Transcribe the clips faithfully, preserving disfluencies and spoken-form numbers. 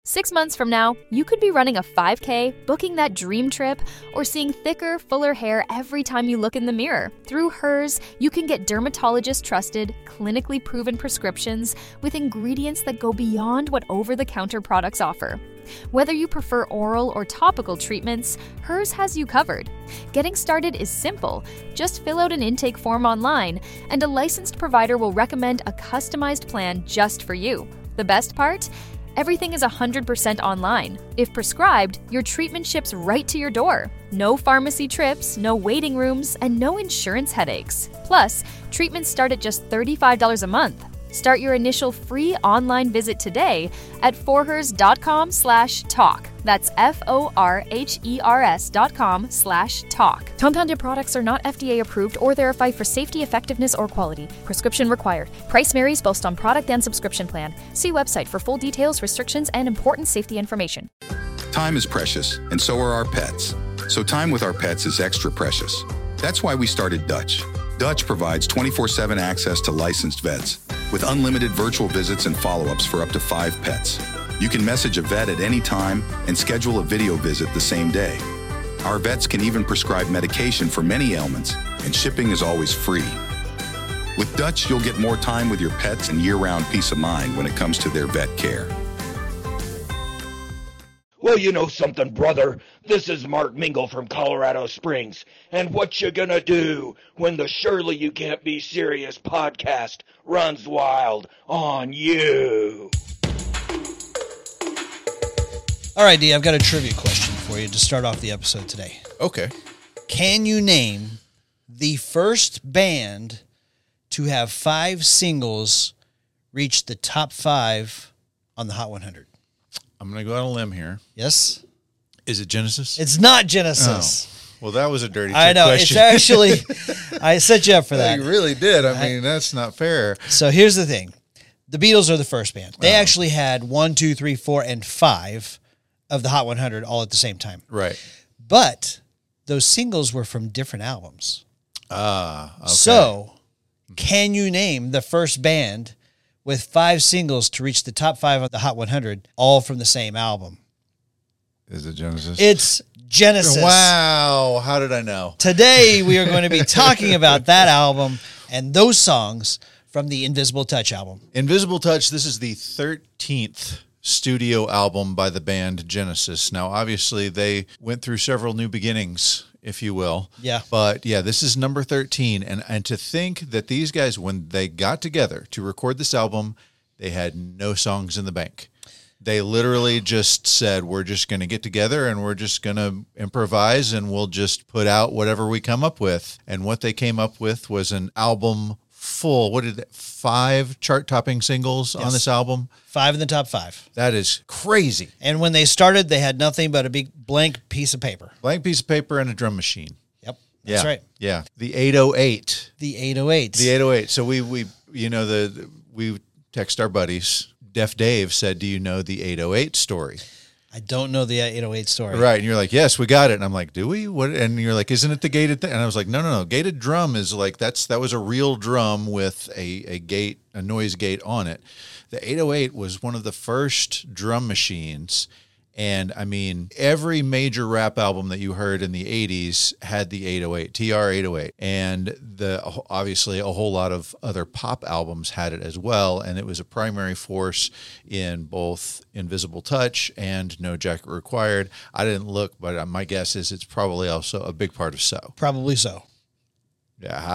Six months from now, you could be running a five K, booking that dream trip, or seeing thicker, fuller hair every time you look in the mirror. Through Hers, you can get dermatologist-trusted, clinically proven prescriptions with ingredients that go beyond what over-the-counter products offer. Whether you prefer oral or topical treatments, Hers has you covered. Getting started is simple. Just fill out an intake form online, and a licensed provider will recommend a customized plan just for you. The best part? Everything is one hundred percent online. If prescribed, your treatment ships right to your door. No pharmacy trips, no waiting rooms, and no insurance headaches. Plus, treatments start at just thirty-five dollars a month. Start your initial free online visit today at forhers.com slash talk. That's F-O-R-H-E-R-S dot com slash talk. Compounded products are not F D A approved or verified for safety, effectiveness, or quality. Prescription required. Price varies based on product and subscription plan. See website for full details, restrictions, and important safety information. Time is precious, and so are our pets. So time with our pets is extra precious. That's why we started Dutch. Dutch provides twenty-four seven access to licensed vets with unlimited virtual visits and follow-ups for up to five pets. You can message a vet at any time and schedule a video visit the same day. Our vets can even prescribe medication for many ailments, and shipping is always free. With Dutch, you'll get more time with your pets and year-round peace of mind when it comes to their vet care. Well, you know something, brother. This is Mark Mingle from Colorado Springs. And what you gonna do when the Surely You Can't Be Serious podcast runs wild on you? All right, D, I've got a trivia question for you to start off the episode today. Okay. Can you name the first band to have five singles reach the top five on the Hot one hundred? I'm going to go on a limb here. Yes? Is it Genesis? It's not Genesis. Oh. Well, that was a dirty trick I know. question. It's actually, I set you up for that. You really did. I mean, I, that's not fair. So here's the thing. The Beatles are the first band. They oh. actually had one, two, three, four, and five of the Hot one hundred all at the same time. Right. But those singles were from different albums. Ah, okay. So can you name the first band with five singles to reach the top five of the Hot one hundred, all from the same album? Is it Genesis? It's Genesis. Wow. How did I know? Today, we are going to be talking about that album and those songs from the Invisible Touch album. Invisible Touch, this is the thirteenth studio album by the band Genesis. Now, obviously, they went through several new beginnings, if you will. Yeah. But yeah, this is number thirteen. And, and to think that these guys, when they got together to record this album, they had no songs in the bank. They literally just said, we're just going to get together and we're just going to improvise and we'll just put out whatever we come up with. And what they came up with was an album full, what did it, five chart-topping singles yes. on this album? Five in the top five. That is crazy. And when they started, they had nothing but a big blank piece of paper. Blank piece of paper and a drum machine. Yep, that's yeah. right. Yeah, the eight oh eight. The eight oh eight. The eight oh eight. So we, we you know, the we text our buddies. Deaf Dave said, do you know the eight oh eight story? I don't know the eight oh eight story. Right. And you're like, yes, we got it. And I'm like, do we? What? And you're like, isn't it the gated thing? And I was like, no, no, no. Gated drum is like, that's, that was a real drum with a, a gate, a noise gate on it. The eight oh eight was one of the first drum machines. And I mean, every major rap album that you heard in the eighties had the eight oh eight, T R eight oh eight. And the obviously a whole lot of other pop albums had it as well. And it was a primary force in both Invisible Touch and No Jacket Required. I didn't look, but my guess is it's probably also a big part of So. Probably so. Yeah.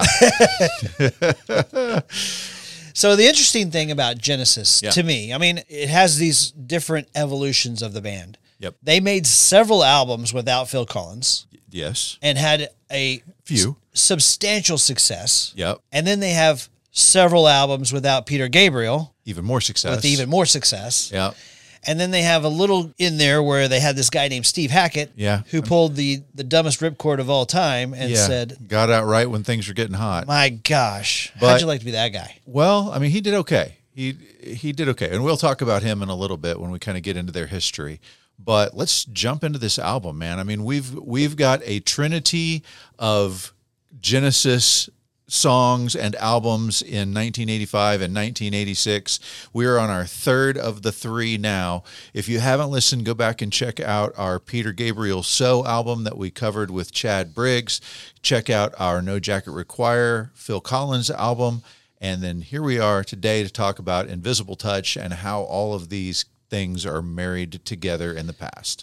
So the interesting thing about Genesis, yeah. to me, I mean, it has these different evolutions of the band. Yep. They made several albums without Phil Collins. Yes. And had a few s- substantial success. Yep. And then they have several albums without Peter Gabriel. Even more success. With even more success. Yeah. And then they have a little in there where they had this guy named Steve Hackett, yeah. who pulled the, the dumbest ripcord of all time and yeah. said, got out right when things were getting hot. My gosh. But, how'd you like to be that guy? Well, I mean, he did okay. He he did okay. And we'll talk about him in a little bit when we kind of get into their history. But let's jump into this album, man. I mean, we've we've got a trinity of Genesis songs and albums in nineteen eighty-five and nineteen eighty-six. We are on our third of the three now. If you haven't listened, go back and check out our Peter Gabriel So album that we covered with Chad Briggs. Check out our No Jacket Require Phil Collins album. And then here we are today to talk about Invisible Touch and how all of these things are married together in the past.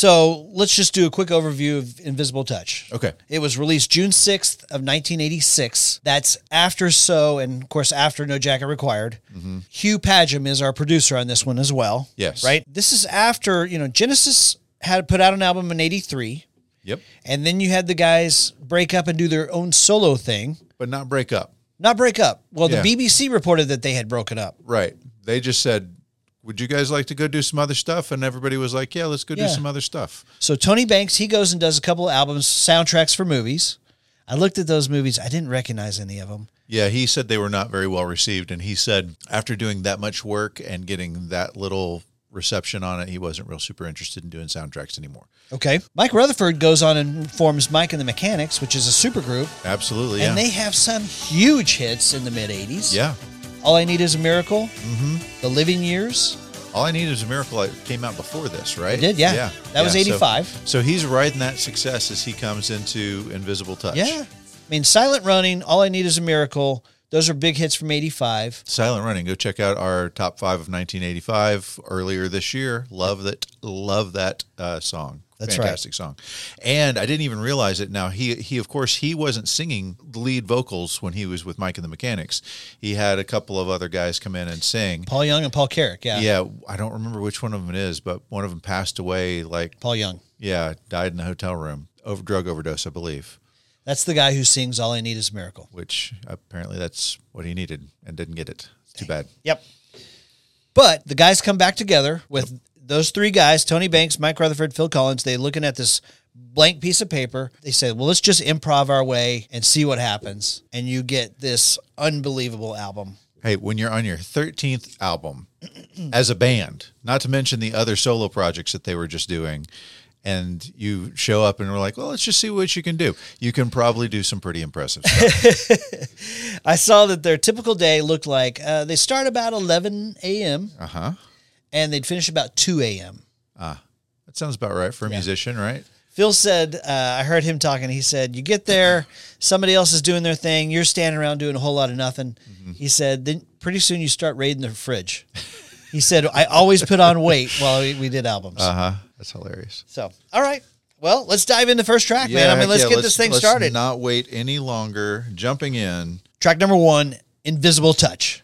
So let's just do a quick overview of Invisible Touch. Okay. It was released June sixth of nineteen eighty-six. That's after So, and of course after No Jacket Required. Mm-hmm. Hugh Padgham is our producer on this one as well. Yes. Right? This is after, you know, Genesis had put out an album in eighty-three. Yep. And then you had the guys break up and do their own solo thing. But not break up. Not break up. Well, the Yeah. B B C reported that they had broken up. Right. They just said, would you guys like to go do some other stuff? And everybody was like, yeah, let's go Yeah. do some other stuff. So Tony Banks, he goes and does a couple of albums, soundtracks for movies. I looked at those movies. I didn't recognize any of them. Yeah, he said they were not very well received. And he said after doing that much work and getting that little reception on it, he wasn't real super interested in doing soundtracks anymore. Okay. Mike Rutherford goes on and forms Mike and the Mechanics, which is a supergroup. Absolutely, yeah. And they have some huge hits in the mid-eighties. Yeah. All I Need is a Miracle. Mm-hmm. The Living Years. All I Need is a Miracle. It came out before this, right? It did, yeah. Yeah. That was Yeah, so- eighty-five. So, he's riding that success as he comes into Invisible Touch. Yeah. I mean, Silent Running, All I Need is a Miracle. Those are big hits from eighty-five. Silent Running. Go check out our top five of nineteen eighty-five earlier this year. Love that. Love that uh, song. That's Fantastic song. And I didn't even realize it. Now, he, he, of course, he wasn't singing the lead vocals when he was with Mike and the Mechanics. He had a couple of other guys come in and sing. Paul Young and Paul Carrick, yeah. Yeah, I don't remember which one of them it is, but one of them passed away, like, Paul Young. yeah, died in a hotel room. Over drug overdose, I believe, That's the guy who sings All I Need is a Miracle. which apparently that's what he needed and didn't get it. Too bad. Yep. But the guys come back together with yep. those three guys, Tony Banks, Mike Rutherford, Phil Collins. They looking at this blank piece of paper. They said, well, let's just improv our way and see what happens. And you get this unbelievable album. Hey, when you're on your thirteenth album as a band, not to mention the other solo projects that they were just doing, and you show up and we're like, well, let's just see what you can do. You can probably do some pretty impressive stuff. I saw that their typical day looked like uh, they start about eleven a.m. Uh-huh. and they'd finish about two a.m. Ah, that sounds about right for a Yeah. musician, right? Phil said, uh, I heard him talking. He said, you get there, somebody else is doing their thing. You're standing around doing a whole lot of nothing. Mm-hmm. He said, then pretty soon you start raiding the fridge. He said, I always put on weight while we, we did albums. Uh-huh. That's hilarious. So, all right. Well, let's dive into the first track, man. I mean, let's yeah, get let's, this thing let's started. not wait any longer. Jumping in. Track number one, Invisible Touch.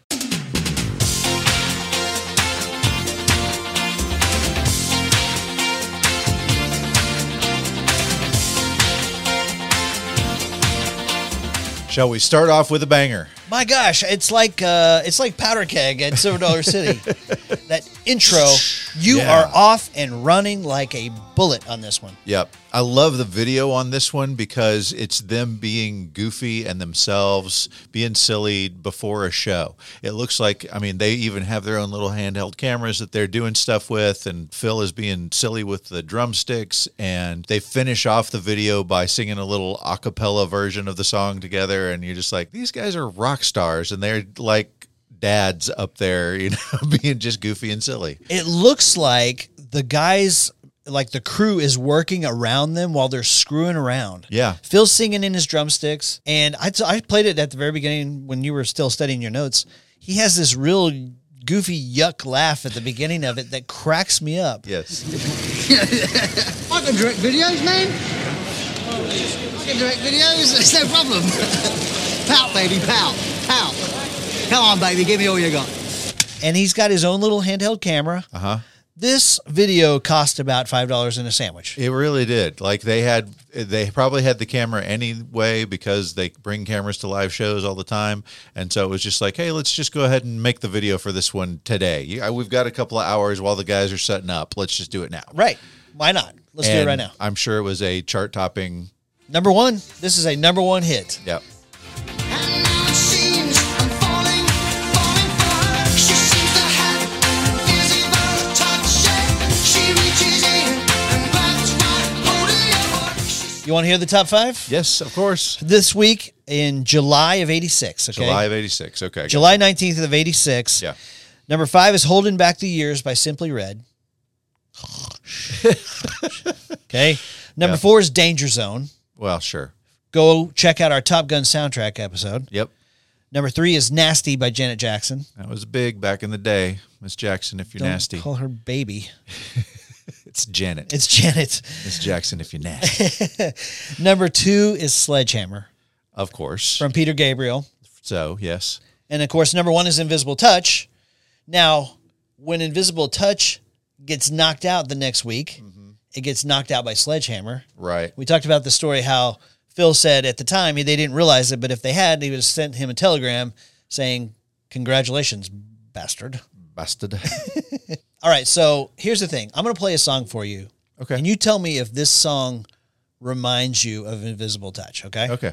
Shall we start off with a banger? My gosh, it's like uh, it's like Powder Keg at Silver Dollar City. That intro, you Yeah. are off and running like a bullet on this one. Yep. I love the video on this one because it's them being goofy and themselves being silly before a show. It looks like, I mean, they even have their own little handheld cameras that they're doing stuff with, and Phil is being silly with the drumsticks, and they finish off the video by singing a little a cappella version of the song together, and you're just like, these guys are rock stars, and they're like dads up there, you know, being just goofy and silly. It looks like the guys, like the crew is working around them while they're screwing around. Yeah. Phil's singing in his drumsticks. And I, I played it at the very beginning when you were still studying your notes. He has this real goofy yuck laugh at the beginning of it that cracks me up. Yes. I can direct videos, man. I can direct videos. It's no problem. Pout, baby, pout, pout. Come on, baby, give me all you got. And he's got his own little handheld camera. Uh-huh. This video cost about five dollars in a sandwich. It really did. Like they had, they probably had the camera anyway because they bring cameras to live shows all the time. And so it was just like, hey, let's just go ahead and make the video for this one today. Yeah, we've got a couple of hours while the guys are setting up. Let's just do it now. Right. Why not? Let's do And it right now. I'm sure it was a chart topping. Number one. This is a number one hit. Yep. And now it seems I'm falling, falling for her. She seems to have invisible touch. She reaches in and grabs my holding your heart. You want to hear the top five? Yes, of course. This week in July of eighty-six, okay? July of eighty-six. Okay. July nineteenth of eighty-six. Yeah. Number five is Holding Back the Years by Simply Red. Okay. Number Yeah. four is Danger Zone. Well, sure. Go check out our Top Gun soundtrack episode. Yep. Number three is Nasty by Janet Jackson. That was big back in the day. Miss Jackson, if you're Don't nasty. call her baby. It's Janet. It's Janet. Miss Jackson, if you're nasty. Number two is Sledgehammer Of course. from Peter Gabriel. So, yes. And of course, number one is Invisible Touch. Now, when Invisible Touch gets knocked out the next week, Mm-hmm. it gets knocked out by Sledgehammer. Right. We talked about the story how Phil said at the time they didn't realize it, but if they had, he would have sent him a telegram saying, "Congratulations, bastard." Bastard. All right, so here's the thing. I'm going to play a song for you. Okay. And you tell me if this song reminds you of Invisible Touch, okay? Okay.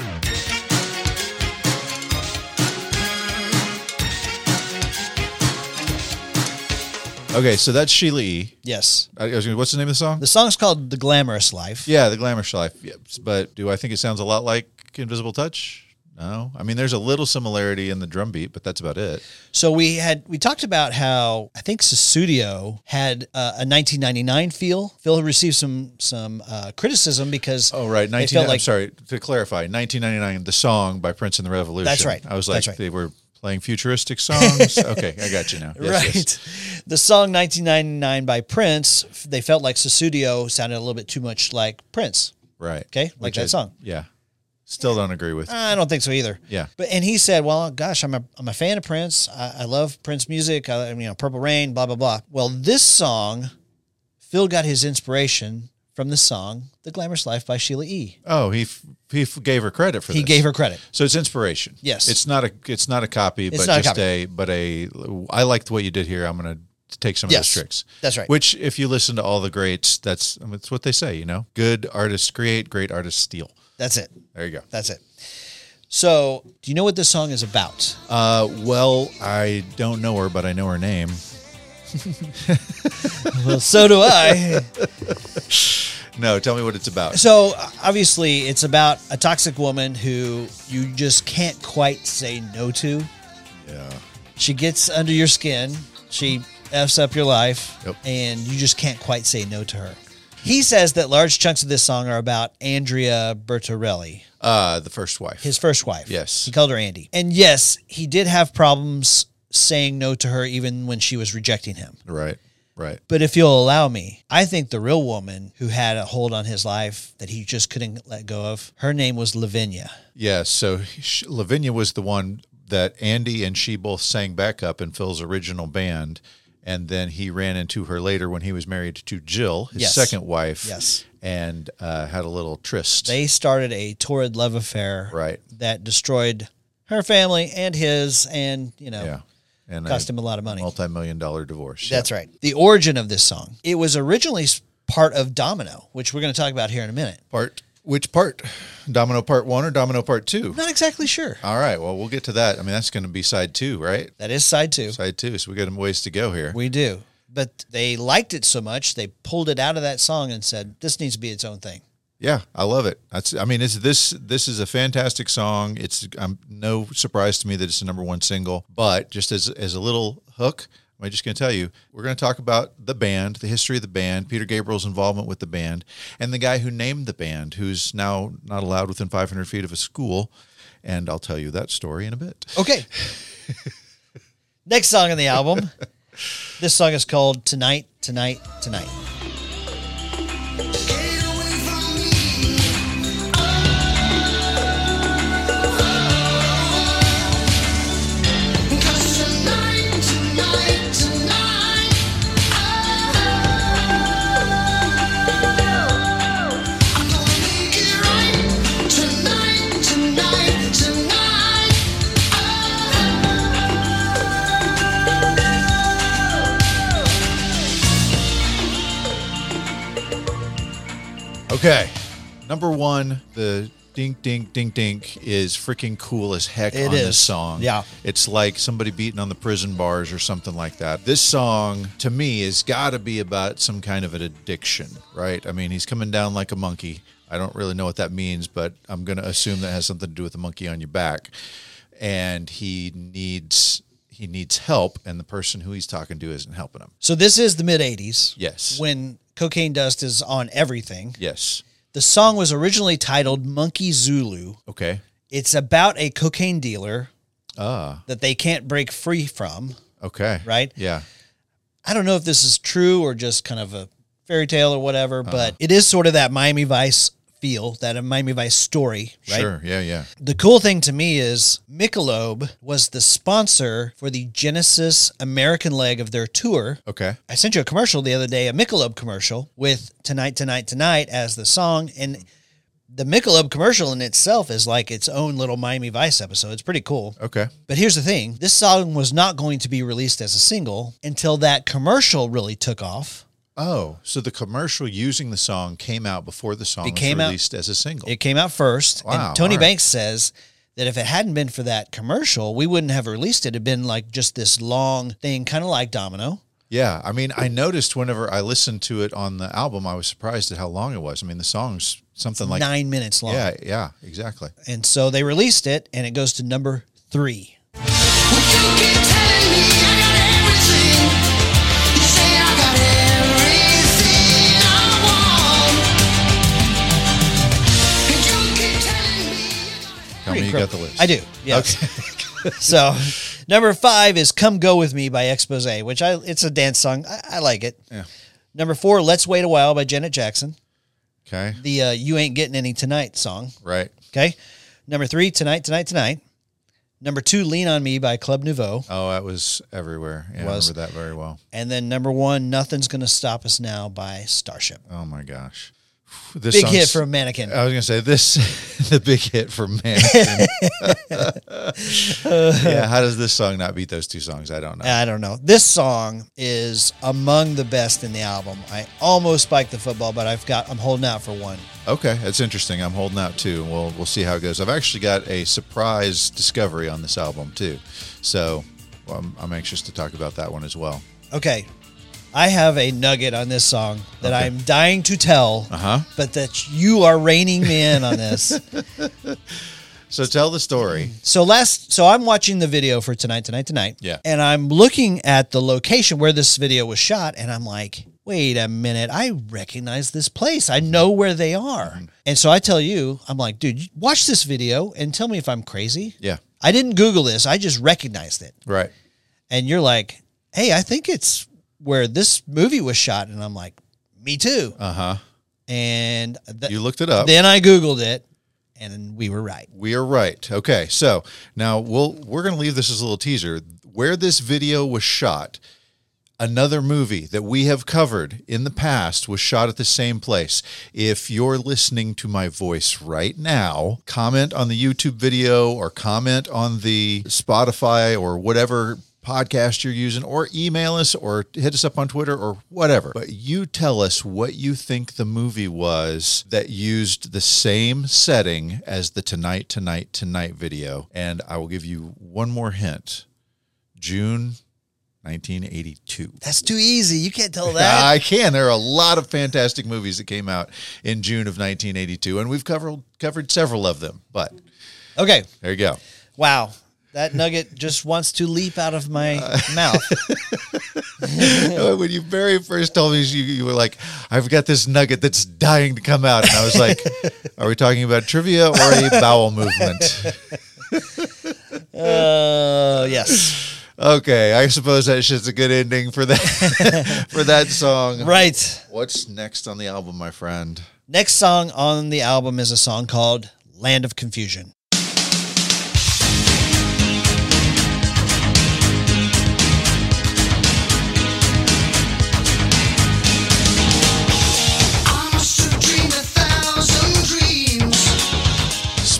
Okay, so that's Sheila E. Yes. I was gonna, what's the name of the song? The song's called The Glamorous Life. Yeah, The Glamorous Life. Yeah, but do I think it sounds a lot like Invisible Touch? No. I mean, there's a little similarity in the drum beat, but that's about it. So we had we talked about how I think Sussudio had uh, a nineteen ninety-nine feel. Phil received some some uh, criticism because Oh, right. they nineteen, felt I'm like sorry, to clarify, nineteen ninety-nine, the song by Prince and the Revolution. That's right. I was like, That's right. they were playing futuristic songs. Okay, I got you now. Yes, right. yes. The song nineteen ninety-nine by Prince, they felt like Sussudio sounded a little bit too much like Prince. Right. Okay, like Which that I- song. Yeah. Still don't agree with. I don't think so either. Yeah. But and he said, "Well, gosh, I'm a I'm a fan of Prince. I, I love Prince music. I, you know, Purple Rain, blah blah blah." Well, this song, Phil got his inspiration from the song "The Glamorous Life" by Sheila E. Oh, he f- he f- gave her credit for He this. gave her credit. So it's inspiration. Yes. It's not a it's not a copy, It's but not a just copy. a, but a I liked what you did here. I'm going to take some of Yes. those tricks. That's right. Which if you listen to all the greats, that's I mean, it's what they say, you know. Good artists create, great artists steal. That's it. There you go. That's it. So, do you know what this song is about? Uh, well, I don't know her, but I know her name. Well, so do I. No, tell me what it's about. So, obviously, it's about a toxic woman who you just can't quite say no to. Yeah. She gets under your skin. She F's up your life. Yep. And you just can't quite say no to her. He says that large chunks of this song are about Andrea Bertorelli, Uh, the first wife. his first wife. Yes. He called her Andy. And yes, he did have problems saying no to her even when she was rejecting him. Right. Right. But if you'll allow me, I think the real woman who had a hold on his life that he just couldn't let go of, her name was Lavinia. Yeah, so she, Lavinia was the one that Andy and she both sang backup in Phil's original band, and then he ran into her later when he was married to Jill, his Yes. second wife. Yes. And uh, had a little tryst. They started a torrid love affair Right. that destroyed her family and his, and, you know, Yeah. And cost him a lot of money. multi-million dollar divorce. That's right. The origin of this song. It was originally s- part of Domino, which we're going to talk about here in a minute. Part, which part? Domino part one or Domino part two? Not exactly sure. All right, well, we'll get to that. I mean, that's going to be side two, right? That is side two. Side two, so we got a ways to go here. We do. But they liked it so much, they pulled it out of that song and said, this needs to be its own thing. Yeah, I love it. That's. I mean, it's this. This is a fantastic song. It's um, no surprise to me that it's the number one single. But just as as a little hook, I'm just going to tell you, we're going to talk about the band, the history of the band, Peter Gabriel's involvement with the band, and the guy who named the band, who's now not allowed within five hundred feet of a school. And I'll tell you that story in a bit. Okay. Next song on the album. This song is called Tonight, Tonight, Tonight. Get away from me. Cause tonight, tonight, tonight, I'm gonna make it right. Tonight, tonight, tonight. Okay. Number one, the Dink, dink, dink, dink is freaking cool as heck It on is. this song. Yeah. It's like somebody beating on the prison bars or something like that. This song, to me, has got to be about some kind of an addiction, right? I mean, he's coming down like a monkey. I don't really know what that means, but I'm going to assume that has something to do with the monkey on your back. And he needs he needs help, and the person who he's talking to isn't helping him. So this is the mid eighties. Yes. When cocaine dust is on everything. Yes. The song was originally titled Monkey Zulu. Okay. It's about a cocaine dealer Ah. that they can't break free from, Okay. right? Yeah. I don't know if this is true or just kind of a fairy tale or whatever, Uh-huh. but it is sort of that Miami Vice feel, that a Miami Vice story, right? Sure. Yeah. Yeah. The cool thing to me is Michelob was the sponsor for the Genesis American leg of their tour. Okay. I sent you a commercial the other day, a Michelob commercial with Tonight, Tonight, Tonight as the song. And the Michelob commercial in itself is like its own little Miami Vice episode. It's pretty cool. Okay. But here's the thing. This song was not going to be released as a single until that commercial really took off. Oh, so the commercial using the song came out before the song It was came out- released as a single. It came out first. Wow, and Tony all right. Banks says that if it hadn't been for that commercial, we wouldn't have released it. It'd been like just this long thing, kind of like Domino. Yeah, I mean, I noticed whenever I listened to it on the album, I was surprised at how long it was. I mean, the song's something like Nine minutes long. Yeah, yeah, exactly. And so they released it, and it goes to number three. You keep telling me I got everything. You say I got everything I want. And you keep telling me you got Tell me you got the list. I do. Yes. Okay. So number five is "Come Go With Me" by Expose, which I it's a dance song. I, I like it. Yeah. Number four, "Let's Wait a While" by Janet Jackson. Okay. The uh, "You Ain't Getting Any Tonight" song. Right. Okay. Number three, "Tonight, Tonight, Tonight." Number two, "Lean on Me" by Club Nouveau. Oh, that was everywhere. Yeah, Was. I remember that very well. And then number one, "Nothing's Gonna Stop Us Now" by Starship. Oh my gosh. This Big hit song's- for Mannequin. I was gonna say this, the big hit for Mannequin. Yeah, how does this song not beat those two songs? I don't know. I don't know. This song is among the best in the album. I almost spiked the football, but I've got I'm holding out for one. Okay, that's interesting. I'm holding out too. We'll we'll see how it goes. I've actually got a surprise discovery on this album too, so well, I'm, I'm anxious to talk about that one as well. Okay. I have a nugget on this song that Okay. I'm dying to tell, Uh-huh. but that you are reining me in on this. So tell the story. So last, so I'm watching the video for Tonight, Tonight, Tonight. Yeah. And I'm looking at the location where this video was shot, and I'm like, wait a minute, I recognize this place. I know where they are. Mm-hmm. And so I tell you, I'm like, dude, watch this video and tell me if I'm crazy. Yeah. I didn't Google this. I just recognized it. Right. And you're like, hey, I think it's where this movie was shot. And I'm like, me too. Uh huh. And th- You looked it up. then I Googled it, and we were right. We are right. Okay, so now we'll we're going to leave this as a little teaser. Where this video was shot, another movie that we have covered in the past was shot at the same place. If you're listening to my voice right now, comment on the YouTube video or comment on the Spotify or whatever podcast you're using, or email us or hit us up on Twitter or whatever. But you tell us what you think the movie was that used the same setting as the Tonight, Tonight, Tonight video. And I will give you one more hint. June nineteen eighty-two. That's too easy. You can't tell that. I can. There are a lot of fantastic movies that came out in June of nineteen eighty-two, and we've covered covered several of them. But Okay. there you go. Wow. That nugget just wants to leap out of my mouth. When you very first told me, you, you were like, I've got this nugget that's dying to come out. And I was like, are we talking about trivia or a bowel movement? Uh, yes. Okay, I suppose that shit's a good ending for that for that song. Right. What's next on the album, my friend? Next song on the album is a song called Land of Confusion.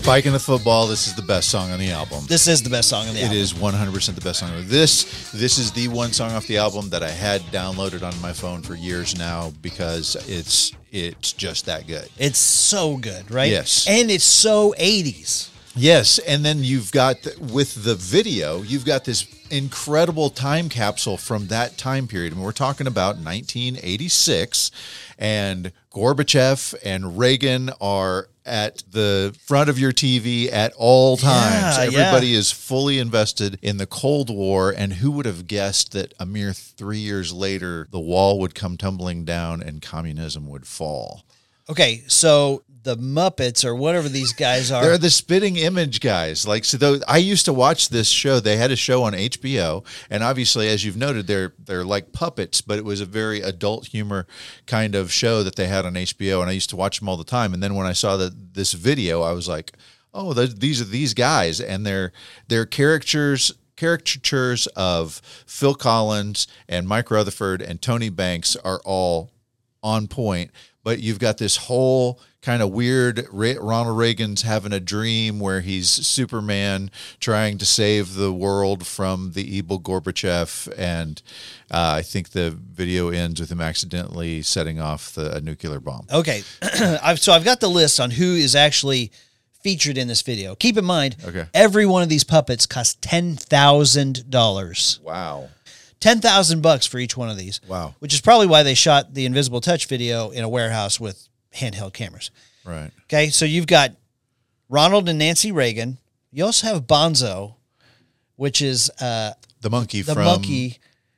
Spiking the Football. This is the best song on the album. This is the best song on the It album. is one hundred percent the best song. This this is the one song off the album that I had downloaded on my phone for years now because it's it's just that good. It's so good, right? Yes. And it's so eighties. Yes, and then you've got, with the video, you've got this incredible time capsule from that time period. And we're talking about nineteen eighty-six, and Gorbachev and Reagan are at the front of your T V at all times. Yeah, Everybody yeah. is fully invested in the Cold War, and who would have guessed that a mere three years later, the wall would come tumbling down and communism would fall? Okay, so the Muppets or whatever these guys are. They're the spitting image guys. Like, so though, I used to watch this show. They had a show on H B O, and obviously, as you've noted, they're they're like puppets, but it was a very adult humor kind of show that they had on H B O, and I used to watch them all the time. And then when I saw that this video, I was like, oh, th- these are these guys, and they're they're characters. Caricatures of Phil Collins and Mike Rutherford and Tony Banks are all on point, but you've got this whole kind of weird Ra- Ronald Reagan's having a dream where he's Superman trying to save the world from the evil Gorbachev, and uh, I think the video ends with him accidentally setting off the a nuclear bomb. Okay, I've, so I've got the list on who is actually featured in this video. Keep in mind, Okay. every one of these puppets costs ten thousand dollars. Wow. ten thousand bucks for each one of these. Wow. Which is probably why they shot the Invisible Touch video in a warehouse with handheld cameras. Right. Okay, so you've got Ronald and Nancy Reagan. You also have Bonzo, which is uh, The monkey the from monkey.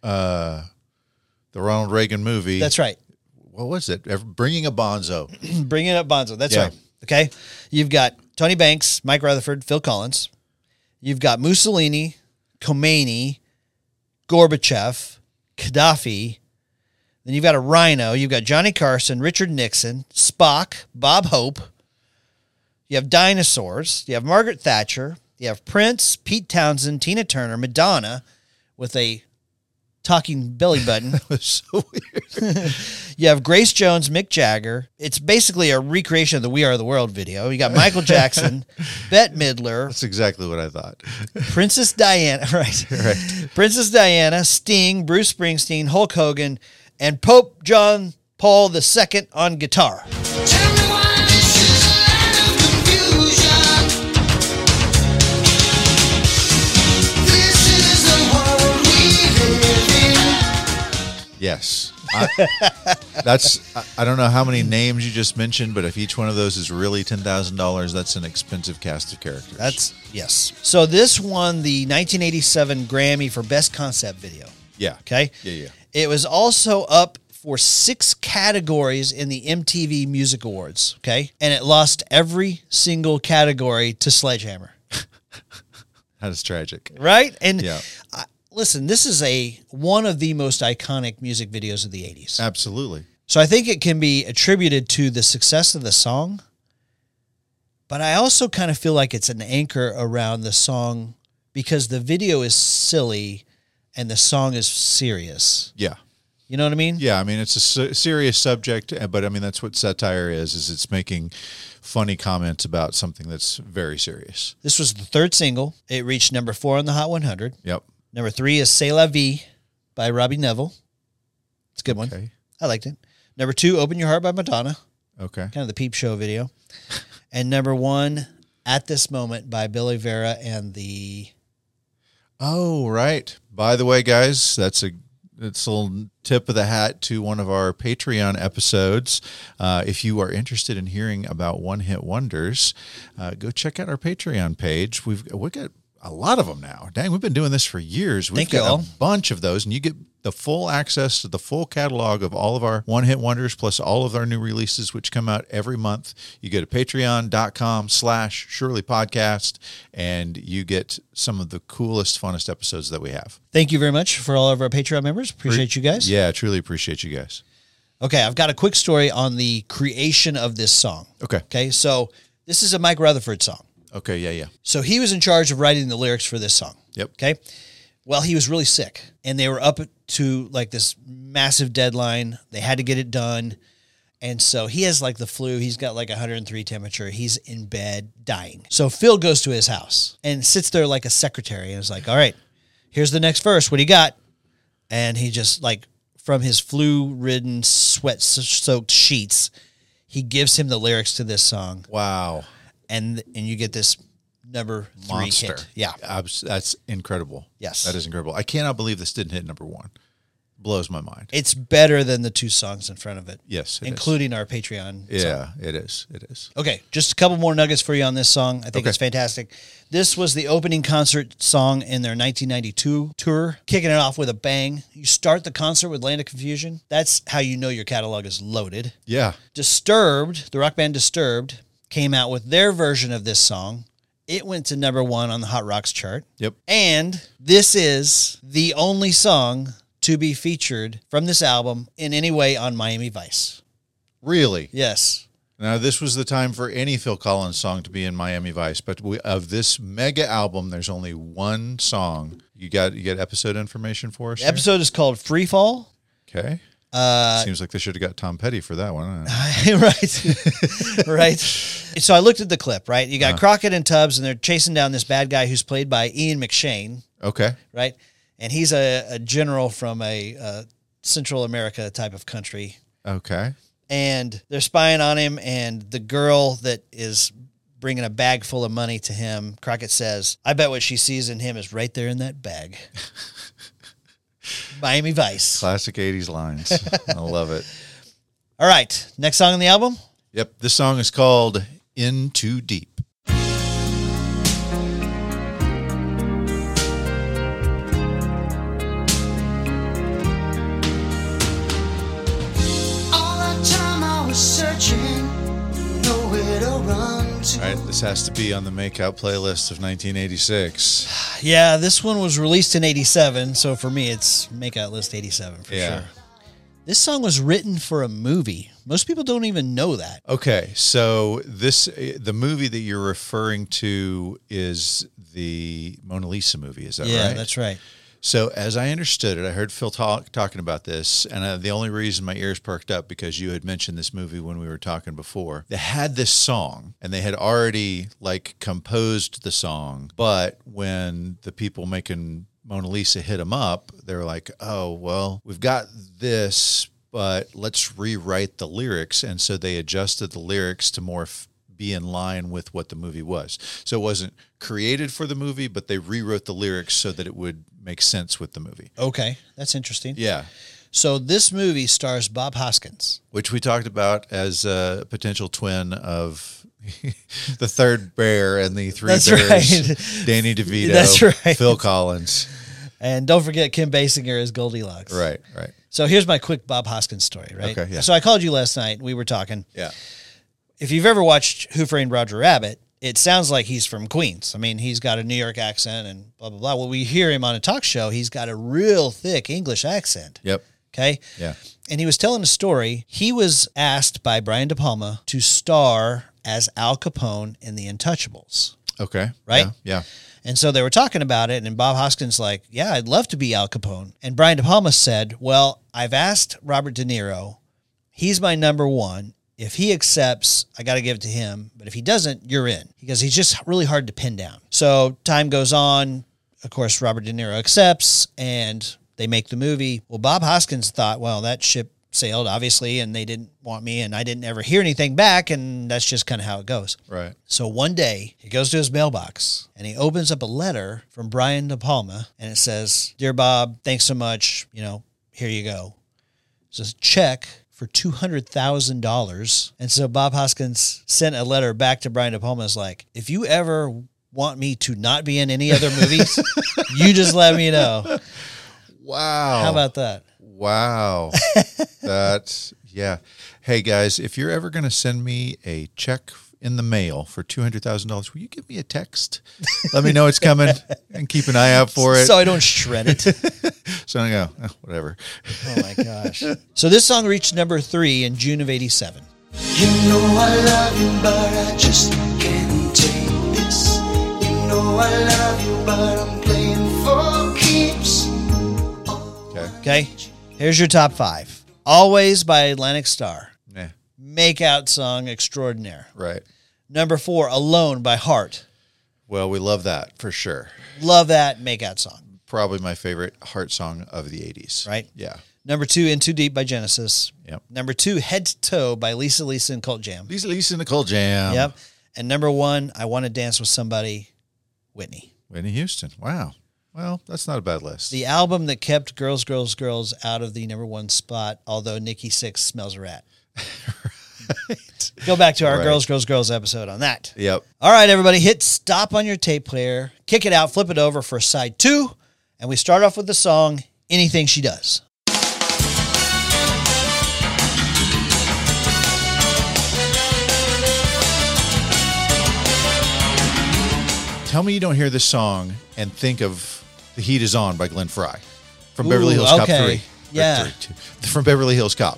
uh, the Ronald Reagan movie. That's right. What was it? Ever- Bringing a Bonzo. Bringing up Bonzo. That's Yeah. right. Okay, you've got Tony Banks, Mike Rutherford, Phil Collins. You've got Mussolini, Khomeini, Gorbachev, Gaddafi. Then you've got a rhino. You've got Johnny Carson, Richard Nixon, Spock, Bob Hope. You have dinosaurs. You have Margaret Thatcher. You have Prince, Pete Townsend, Tina Turner, Madonna with a talking belly button. It was so weird. You have Grace Jones, Mick Jagger. It's basically a recreation of the We Are the World video. You got Michael Jackson, Bette Midler, That's exactly what I thought. Princess Diana, right? Right. Princess Diana, Sting, Bruce Springsteen, Hulk Hogan, and Pope John Paul the Second on guitar. Tell me why this is a land of confusion. This is the world we live in. Yes. I, that's, I, I don't know how many names you just mentioned, but if each one of those is really ten thousand dollars, that's an expensive cast of characters. That's, yes. So this won the nineteen eighty-seven Grammy for Best Concept Video. yeah. Okay? Yeah, yeah. It was also up for six categories in the M T V Music Awards, okay? And it lost every single category to Sledgehammer, That is tragic. right? And Yeah. I, listen, this is a one of the most iconic music videos of the eighties. Absolutely. So I think it can be attributed to the success of the song, but I also kind of feel like it's an anchor around the song because the video is silly and the song is serious. Yeah. You know what I mean? Yeah, I mean, it's a se- serious subject, uh, but I mean, that's what satire is, is it's making funny comments about something that's very serious. This was the third single. It reached number four on the Hot one hundred. Yep. Number three is C'est La Vie by Robbie Neville. It's a good one. Okay. I liked it. Number two, Open Your Heart by Madonna, Okay. kind of the Peep Show video. And number one, At This Moment by Billy Vera and the... Oh, right. By the way, guys, that's a that's a little tip of the hat to one of our Patreon episodes. Uh, if you are interested in hearing about One Hit Wonders, uh, go check out our Patreon page. We've we got a lot of them now. Dang, we've been doing this for years. We've Thank you got all. a bunch of those, and you get the full access to the full catalog of all of our One Hit Wonders, plus all of our new releases, which come out every month. You go to patreon.com slash Surely Podcast, and you get some of the coolest, funnest episodes that we have. Thank you very much for all of our Patreon members. Appreciate you guys. Yeah, I truly appreciate you guys. Okay, I've got a quick story on the creation of this song. Okay. Okay, so this is a Mike Rutherford song. Okay, yeah, yeah. So he was in charge of writing the lyrics for this song. Yep. Okay. Well, he was really sick and they were up to like this massive deadline. They had to get it done. And so he has like the flu. He's got like one hundred three temperature. He's in bed dying. So Phil goes to his house and sits there like a secretary and is like, all right, here's the next verse. What do you got? And he just like from his flu ridden, sweat soaked sheets, he gives him the lyrics to this song. Wow. And, and you get this number three Monster. hit. Yeah. Abs- That's incredible. Yes. That is incredible. I cannot believe this didn't hit number one. Blows my mind. It's better than the two songs in front of it. Yes, it including our Patreon is. Yeah, song. it is. It is. Okay, just a couple more nuggets for you on this song. I think Okay. it's fantastic. This was the opening concert song in their nineteen ninety-two tour, kicking it off with a bang. You start the concert with Land of Confusion. That's how you know your catalog is loaded. Yeah. Disturbed, the rock band Disturbed, came out with their version of this song. It went to number one on the Hot Rocks chart. Yep. And this is the only song to be featured from this album in any way on Miami Vice. Really? Yes. Now, this was the time for any Phil Collins song to be in Miami Vice, but we, of this mega album, there's only one song. You got you got episode information for us? The episode is called Free Fall. Okay. Uh, Seems like they should have got Tom Petty for that one. Huh? right. right. So I looked at the clip, right? You got uh-huh. Crockett and Tubbs, and they're chasing down this bad guy who's played by Ian McShane. Okay. Right? And he's a, a general from a, a Central America type of country. Okay. And they're spying on him, and the girl that is bringing a bag full of money to him, Crockett says, I bet what she sees in him is right there in that bag. Miami Vice. Classic eighties lines. I love it. All right. Next song on the album? Yep. This song is called In Too Deep. Searching, nowhere to run to. All right, this has to be on the Makeout playlist of nineteen eighty-six. Yeah, this one was released in eighty-seven, so for me, it's Makeout List eighty-seven for yeah. sure. This song was written for a movie. Most people don't even know that. Okay, so this the movie that you're referring to is the Mona Lisa movie, is that yeah, right? Yeah, that's right. So as I understood it, I heard Phil talk, talking about this, and uh, the only reason my ears perked up because you had mentioned this movie when we were talking before. They had this song, and they had already like composed the song, but when the people making Mona Lisa hit them up, they were like, "Oh, well, we've got this, but let's rewrite the lyrics," and so they adjusted the lyrics to more F- be in line with what the movie was. So it wasn't created for the movie, but they rewrote the lyrics so that it would make sense with the movie. Okay, that's interesting. Yeah. So this movie stars Bob Hoskins, which we talked about as a potential twin of the third bear and the three that's bears. Right. Danny DeVito, that's right. Phil Collins. And don't forget Kim Basinger as Goldilocks. Right, right. So here's my quick Bob Hoskins story, right? Okay, yeah. So I called you last night. We were talking. Yeah. If you've ever watched Who Framed Roger Rabbit, it sounds like he's from Queens. I mean, he's got a New York accent and blah, blah, blah. When we hear him on a talk show, he's got a real thick English accent. Yep. Okay? Yeah. And he was telling a story. He was asked by Brian De Palma to star as Al Capone in The Untouchables. Okay. Right? Yeah. yeah. And so they were talking about it, and Bob Hoskins like, yeah, I'd love to be Al Capone. And Brian De Palma said, well, I've asked Robert De Niro. He's my number one. If he accepts, I got to give it to him. But if he doesn't, you're in. Because he's just really hard to pin down. So time goes on. Of course, Robert De Niro accepts, and they make the movie. Well, Bob Hoskins thought, well, that ship sailed, obviously, and they didn't want me, and I didn't ever hear anything back, and that's just kind of how it goes. Right. So one day, he goes to his mailbox, and he opens up a letter from Brian De Palma, and it says, Dear Bob, thanks so much. You know, here you go. It's a check for two hundred thousand dollars. And so Bob Hoskins sent a letter back to Brian De Palma. It's like, if you ever want me to not be in any other movies, you just let me know. Wow. How about that? Wow. That's, yeah. Hey, guys, if you're ever going to send me a check in the mail for two hundred thousand dollars, will you give me a text? Let me know it's coming and keep an eye out for it. So I don't shred it. So I go, oh, whatever. Oh, my gosh. So this song reached number three in June of eighty-seven. You know I love you, but I just can't take this. You know I love you, but I'm playing for keeps. Okay. Okay. Here's your top five. Always by Atlantic Star. Yeah. make-out song extraordinaire. Right. Number four, Alone by Heart. Well, we love that for sure. Love that make-out song. Probably my favorite Heart song of the eighties. Right? Yeah. Number two, In Too Deep by Genesis. Yep. Number two, Head to Toe by Lisa Lisa and Cult Jam. Lisa Lisa Nicole Jam. Yep. And number one, I Want to Dance with Somebody, Whitney. Whitney Houston. Wow. Well, that's not a bad list. The album that kept Girls, Girls, Girls out of the number one spot, although Nikki Sixx smells a rat. Right. Go back to our Right. Girls, Girls, Girls episode on that. Yep. All right, everybody, hit stop on your tape player, kick it out, flip it over for side two, and we start off with the song, Anything She Does. Tell me you don't hear this song and think of The Heat Is On by Glenn Frey from Ooh, Beverly Hills Cop okay. three. Yeah. Or three, two. From Beverly Hills Cop.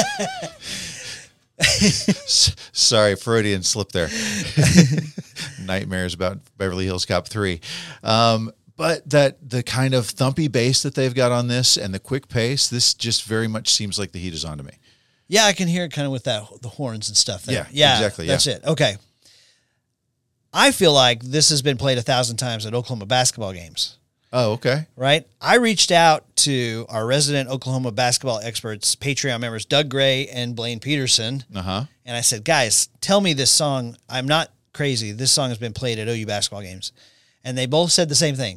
S- Sorry, Freudian slip there. Nightmares about Beverly Hills Cop three. Um, but that the kind of thumpy bass that they've got on this and the quick pace, this just very much seems like The Heat Is On to me. Yeah, I can hear it kind of with that the horns and stuff there. Yeah, yeah exactly, That's yeah. it. Okay. I feel like this has been played a thousand times at Oklahoma basketball games, Oh, okay. right? I reached out to our resident Oklahoma basketball experts, Patreon members, Doug Gray and Blaine Peterson, Uh-huh. and I said, guys, tell me this song. I'm not crazy. This song has been played at O U basketball games. And they both said the same thing.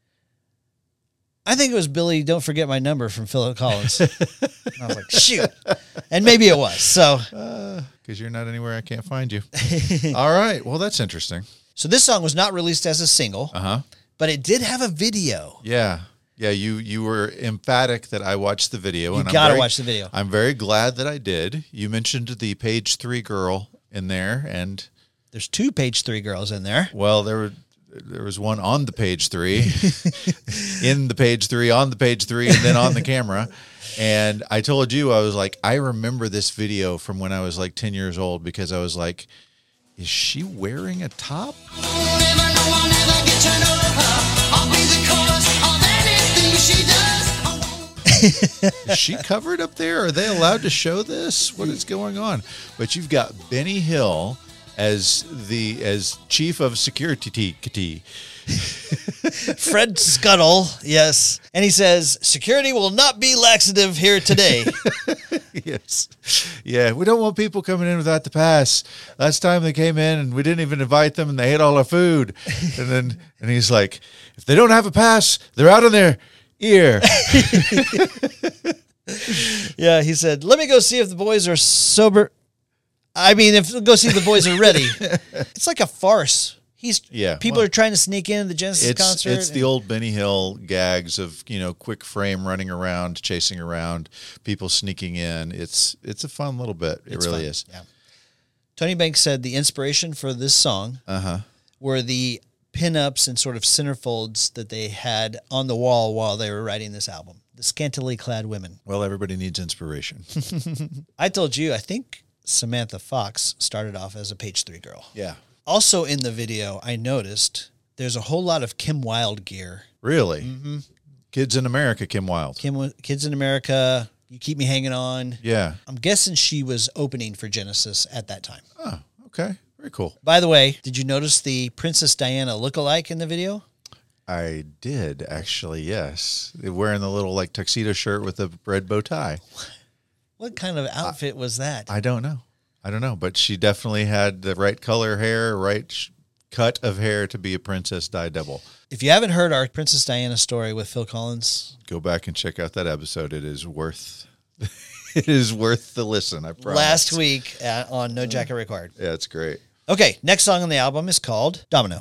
I think it was Billy, Don't Forget My Number from Phil Collins. And I was like, shoot. And maybe it was. So Because you're not anywhere I can't find you. All right. Well, that's interesting. so this song was not released as a single, Uh-huh. but it did have a video. Yeah. Yeah, you you were emphatic that I watched the video. You and I'm gotta very- watch the video. I'm very glad that I did. You mentioned the page three girl in there, and There's two page three girls in there. well, there were there was one on the page three, in the page three, on the page three, and then on the camera. And I told you, I was like, I remember this video from when I was like ten years old because I was like, is she wearing a top? Is she covered up there? Are they allowed to show this? What is going on? But you've got Benny Hill as the as chief of security. Fred Scuttle, yes. And he says, security will not be laxative here today. Yes. Yeah, we don't want people coming in without the pass. Last time they came in and we didn't even invite them and they ate all our food. And then and he's like, if they don't have a pass, they're out of their ear. Yeah, he said, let me go see if the boys are sober. I mean, if go see if the boys are ready. It's like a farce. He's Yeah, People well, are trying to sneak into the Genesis It's concert. it's the old Benny Hill gags of, you know, quick frame running around, chasing around, people sneaking in. It's it's a fun little bit. It It's really fun, is. Yeah. Tony Banks said the inspiration for this song Uh-huh. were the pinups and sort of centerfolds that they had on the wall while they were writing this album. The scantily clad women. Well, everybody needs inspiration. I told you, I think Samantha Fox started off as a page three girl. Yeah. Also in the video, I noticed there's a whole lot of Kim Wilde gear. Really? Mm-hmm. Kids in America, Kim Wilde. Kim, Kids in America, You Keep Me Hanging On. Yeah. I'm guessing she was opening for Genesis at that time. Oh, okay. Very cool. By the way, did you notice the Princess Diana lookalike in the video? I did actually, yes. They're wearing the little like tuxedo shirt with a red bow tie. What kind of outfit was that? I don't know. I don't know, but she definitely had the right color hair, right sh- cut of hair to be a Princess Di Double. If you haven't heard our Princess Diana story with Phil Collins, Go back and check out that episode. It is worth it is worth the listen, I promise. last week at, on No Jacket Required. Yeah, it's great. Okay, next song on the album is called Domino.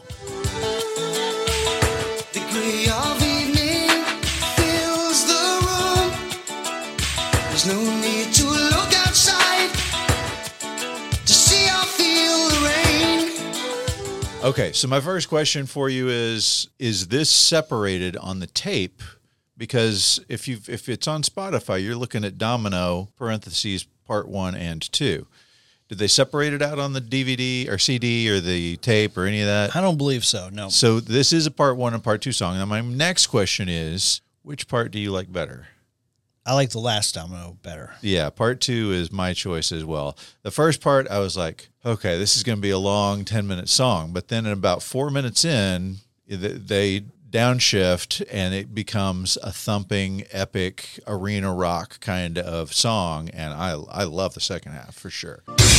The gray of evening fills the room. There's no need to look outside to see or feel the rain. Okay, so my first question for you is is this separated on the tape? Because if you if it's on Spotify, you're looking at Domino parentheses part one and two. Did they separate it out on the D V D or C D or the tape or any of that? I don't believe so, no. So this is a part one and part two song. Now my next question is, which part do you like better? I like the last domino better. Yeah, part two is my choice as well. The first part, I was like, okay, this is going to be a long ten-minute song. But then in about four minutes in, they downshift, and it becomes a thumping, epic, arena rock kind of song. And I, I love the second half for sure.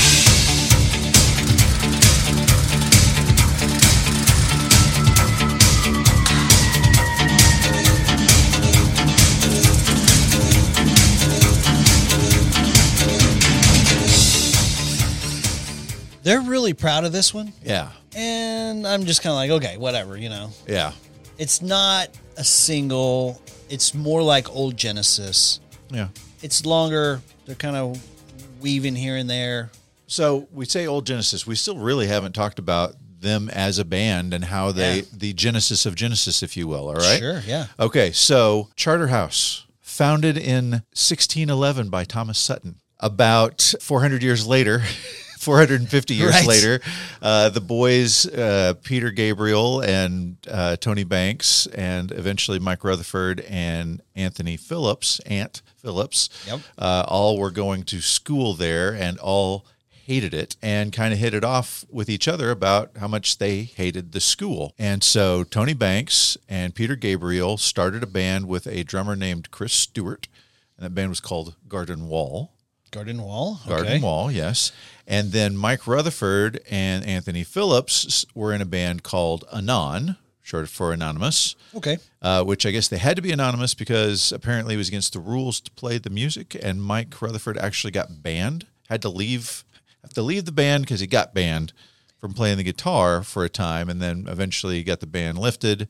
They're really proud of this one. Yeah. And I'm just kind of like, okay, whatever, you know. Yeah. It's not a single. It's more like old Genesis. Yeah. It's longer. They're kind of weaving here and there. So we say old Genesis. We still really haven't talked about them as a band and how they, Yeah. the genesis of Genesis, if you will. All right. Sure, yeah. Okay. So Charterhouse, founded in sixteen eleven by Thomas Sutton. About four hundred years later, four hundred fifty years Right. later, uh, the boys, uh, Peter Gabriel and uh, Tony Banks, and eventually Mike Rutherford and Anthony Phillips, Ant Phillips, Yep. uh, all were going to school there and all hated it and kind of hit it off with each other about how much they hated the school. And so Tony Banks and Peter Gabriel started a band with a drummer named Chris Stewart, and that band was called Garden Wall. Garden Wall. Okay. Garden Wall, yes. And then Mike Rutherford and Anthony Phillips were in a band called Anon, short for Anonymous, Okay. uh, which I guess they had to be anonymous because apparently it was against the rules to play the music. And Mike Rutherford actually got banned, had to leave, have to leave the band because he got banned from playing the guitar for a time, and then eventually got the ban lifted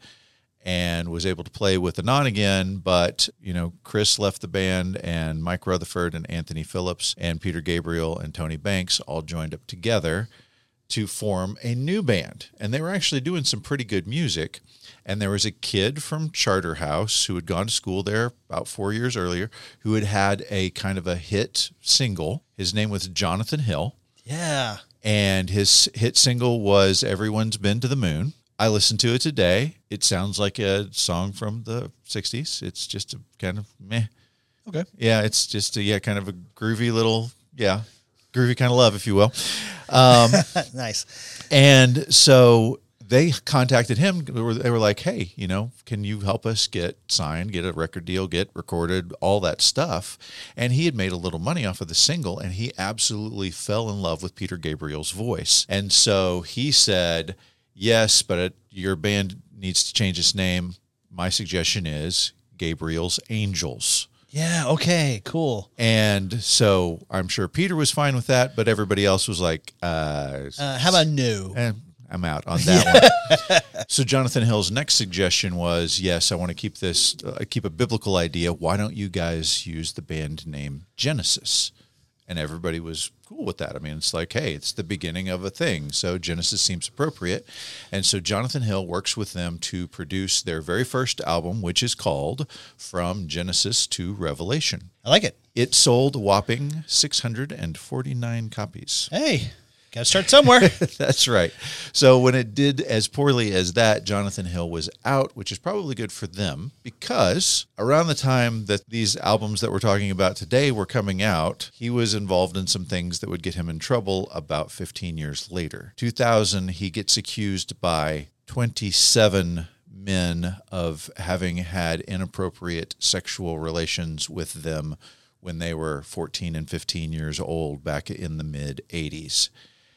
and was able to play with Anon again. But, you know, Chris left the band, and Mike Rutherford and Anthony Phillips and Peter Gabriel and Tony Banks all joined up together to form a new band. And they were actually doing some pretty good music. And there was a kid from Charterhouse who had gone to school there about four years earlier who had had a kind of a hit single. His name was Jonathan Hill. Yeah. And his hit single was Everyone's Been to the Moon. I listened to it today. It sounds like a song from the sixties. It's just a kind of meh. Okay. Yeah, it's just a, yeah, kind of a groovy little, yeah, groovy kind of love, if you will. Um, Nice. and so they contacted him. They were, they were like, hey, you know, can you help us get signed, get a record deal, get recorded, all that stuff? And he had made a little money off of the single, and he absolutely fell in love with Peter Gabriel's voice. And so he said, yes, but it, your band needs to change its name. My suggestion is Gabriel's Angels. Yeah. Okay. Cool. And so I'm sure Peter was fine with that, but everybody else was like, uh, Uh, how about no? eh, I'm out on that one. So Jonathan Hill's next suggestion was, yes, I want to keep this, uh, keep a biblical idea. Why don't you guys use the band name Genesis? And everybody was cool with that. I mean, it's like, hey, it's the beginning of a thing. So Genesis seems appropriate. And so Jonathan Hill works with them to produce their very first album, which is called From Genesis to Revelation. I like it. It sold a whopping six hundred forty-nine copies. Hey, got to start somewhere. That's right. So when it did as poorly as that, Jonathan Hill was out, which is probably good for them because around the time that these albums that we're talking about today were coming out, he was involved in some things that would get him in trouble about fifteen years later. two thousand, he gets accused by twenty-seven men of having had inappropriate sexual relations with them when they were fourteen and fifteen years old back in the mid eighties.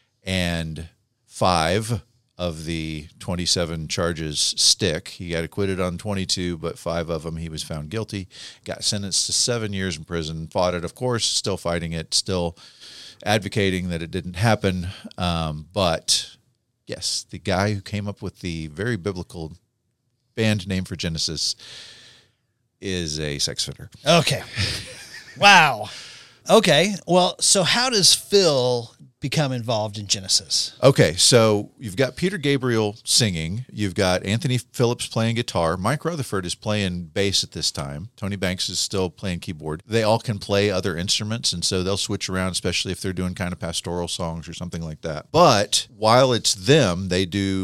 And five of the twenty-seven charges stick. He got acquitted on twenty-two, but five of them he was found guilty, got sentenced to seven years in prison, fought it, of course, still fighting it, still advocating that it didn't happen. Um, but yes, the guy who came up with the very biblical band name for Genesis is a sex offender. Okay. Wow. Okay. Well, so how does Phil become involved in Genesis? Okay, so you've got Peter Gabriel singing. You've got Anthony Phillips playing guitar. Mike Rutherford is playing bass at this time. Tony Banks is still playing keyboard. They all can play other instruments, and so they'll switch around, especially if they're doing kind of pastoral songs or something like that. But while it's them, they do